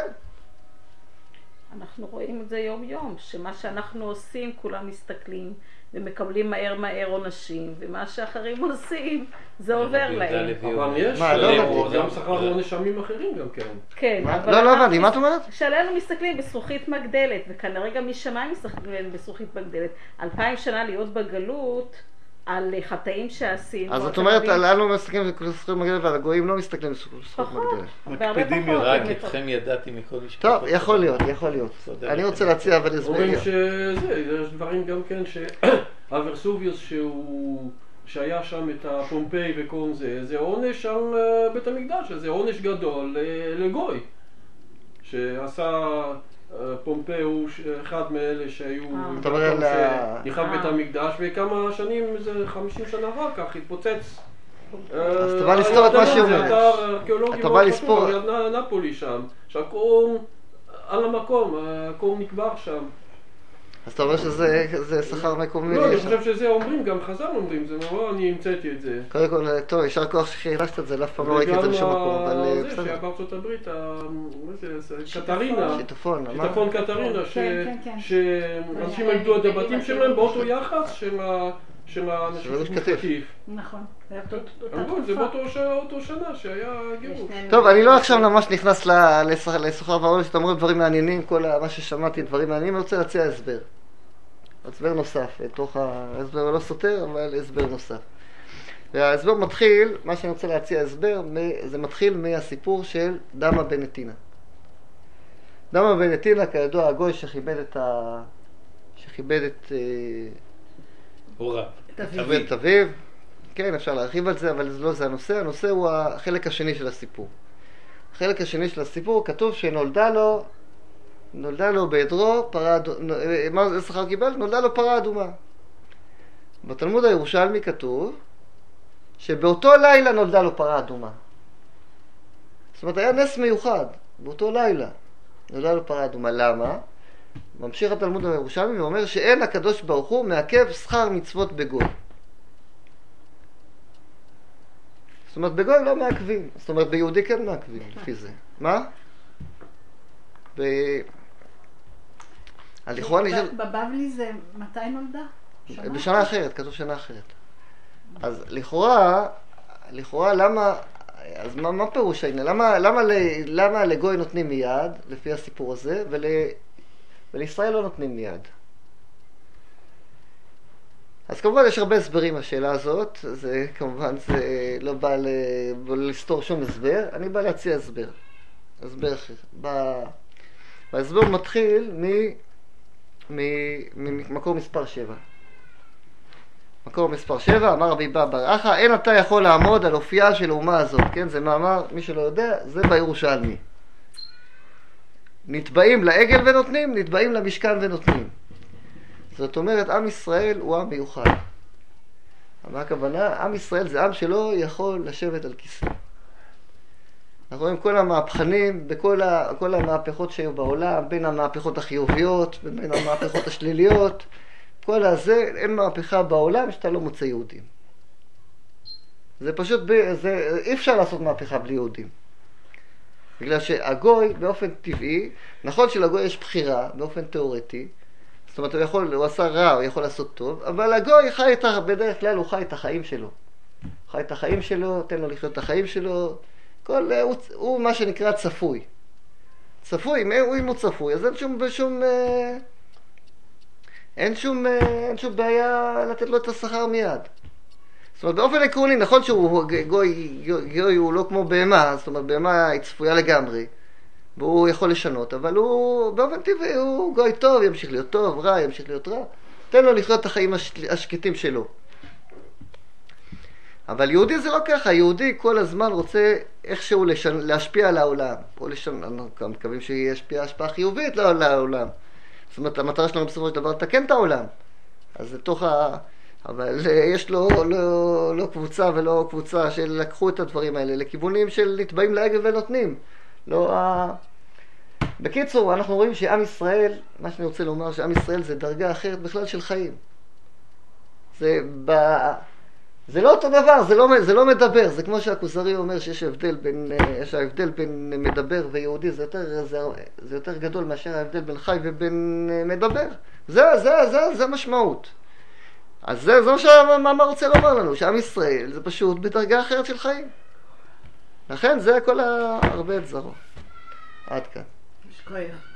אנחנו רואים את זה יום יום, שמה שאנחנו עושים, כולם מסתכלים ומקבלים מהר עונשים, ומה שאחרים עושים, זה עובר להם. אבל יש, גם שכר ועונש עמים אחרים גם כן. כן, לא הבנתי, מה את אומרת? שעלינו מסתכלים בזכוכית מגדלת, וכנראה גם משמיים מסתכלים בזכוכית מגדלת. 2000 שנה להיות בגלות, על חטאים שעשינו. אז זאת אומרת, עלינו מסתכלים בזכוכית מגדלת, ועל הגויים לא מסתכלים בזכוכית מגדלת. רק אתכם ידעתי מכל משפחות. טוב, יכול להיות. אני רוצה להציע אבל הסבר. אומרים יש דברים גם כן שהוורסוביוס שהיה שם את הפומפיי וכל זה עונש על בית המקדש, זה עונש גדול לגוי שעשה פומפיי הוא אחד מאלה שהיו ניחב בית המקדש, וכמה שנים, זה 50 שנה אחר כך, התפוצץ. אז אתה בא לסתור את מה שאומר. אתה בא לספור. נפולי שם, שהקום על המקום, הקום נקבר שם. אז אתה אומר שזה שכר מקומי? לא, אני חושב שזה אומרים, גם חז"ל אומרים, זה לא אני המצאתי את זה. קודם כל, טוב, ישר כוח שחילשת את זה, לאף פעם לא ראיתי את זה בשום מקום, אבל בסדר. זה שבארצות הברית, קטרינה, שיטפון קטרינה, שאנשים עמדו את הבתים שלהם באותו יחס של האנשים שמתקטיף. נכון. זה באותו שנה שהיה גירוש. טוב, אני לא עכשיו ממש נכנס לסוחר ועונש, שאתה אומר דברים מעניינים, כל מה ששמעתי דברים מעניינים, אני רוצה להציע הסבר נוסף, תוך ההסבר לא סותר, אבל הסבר נוסף. וההסבר מתחיל, מה שאני רוצה להציע הסבר, זה מתחיל מהסיפור של דמה בן נתינה. דמה בן נתינה, כידוע, הגוי שכיבד את הוריו. את אביו. כן, אפשר להרחיב על זה, אבל לא זה הנושא. הנושא הוא החלק השני של הסיפור. החלק השני של הסיפור כתוב שנולדה לו בעדרו פרה אדומה. מה זה שכר קיבל? נולדה לו פרה אדומה. בתלמוד הירושלמי כתוב שבאותו לילה נולדה לו פרה אדומה. זאת אומרת, היה נס מיוחד. באותו לילה נולדה לו פרה אדומה. למה? ממשיך התלמוד הירושלמי ואומר שאין הקדוש ברוך הוא מעכב שכר מצוות בגוי. זאת אומרת, בגוי לא מעכבים. זאת אומרת, ביהודי כן מעכבים, לפי זה. מה? בבבלי זה מתי נולדה? בשנה אחרת, כתוב שנה אחרת. אז לכאורה למה, אז מה פירוש העניין? למה לגוי נותנים מיד, לפי הסיפור הזה, ולישראל לא נותנים מיד? אז כמובן יש הרבה הסברים לשאלה הזאת, זה כמובן זה לא בא לסתור שום הסבר, אני בא להציע הסבר אחר. וההסבר מתחיל ממקור מספר 7. מקור מספר 7, אמר רבי בא בר אחא, אין אתה יכול לעמוד על אופייה של האומה הזאת, כן? זה מאמר, מי שלא יודע, זה בירושלמי. נתבעים לעגל ונותנים, נתבעים למשכן ונותנים. זאת אומרת, עם ישראל הוא עם מיוחד. מה הכוונה? עם ישראל זה עם שלא יכול לשבת על כיסא. אנחנו רואים כל המהפכנים, בכל המהפכות שהיו בעולם, בין המהפכות החיוביות, בין המהפכות השליליות, כל הזה, אין מהפכה בעולם שאתה לא מוצא יהודים. זה פשוט, אי אפשר לעשות מהפכה בלי יהודים. בגלל שהגוי באופן טבעי, נכון שלגוי יש בחירה באופן תיאורטי, זאת אומרת הוא עשה רע, הוא יכול לעשות טוב, אבל הגוי חי בדרך כלל הוא חי את החיים שלו. חי את החיים שלו, תן לו לחיות את החיים שלו, הוא מה שנקרא צפוי. צפוי, אם הוא צפוי, אז אין שום בעיה לתת לו את השכר מיד. זאת אומרת, באופן עקרוני, נכון שהוא גוי הוא לא כמו בהמה, זאת אומרת, בהמה היא צפויה לגמרי, והוא יכול לשנות, אבל הוא, באופן טבעי, הוא גוי טוב, ימשיך להיות טוב, רע, ימשיך להיות רע, תן לו לחיות את החיים השקטים שלו. אבל יהודי זה לא ככה, יהודי כל הזמן רוצה איכשהו להשפיע על העולם. אנחנו מקווים שיהיה השפעה חיובית לעולם. זאת אומרת, המטרה שלנו בסופו של דבר לתקן את העולם. אז אבל יש לא קבוצה ולא קבוצה שלקחו את הדברים האלה לכיוונים של נתבעים להגל ונותנים. בקיצור, אנחנו רואים שעם ישראל, מה שאני רוצה לומר, שעם ישראל זה דרגה אחרת בכלל של חיים. זה לא אותו דבר, זה לא מדבר, זה כמו שהכוזרי אומר שיש ההבדל בין מדבר ויהודי, זה יותר גדול מאשר ההבדל בין חי ובין מדבר. זה המשמעות. אז זה מה שהמאמר רוצה לומר לנו, שעם ישראל זה פשוט בדרגה אחרת של חיים. לכן זה כל הרבה את זרו. עד כאן. יש כוח.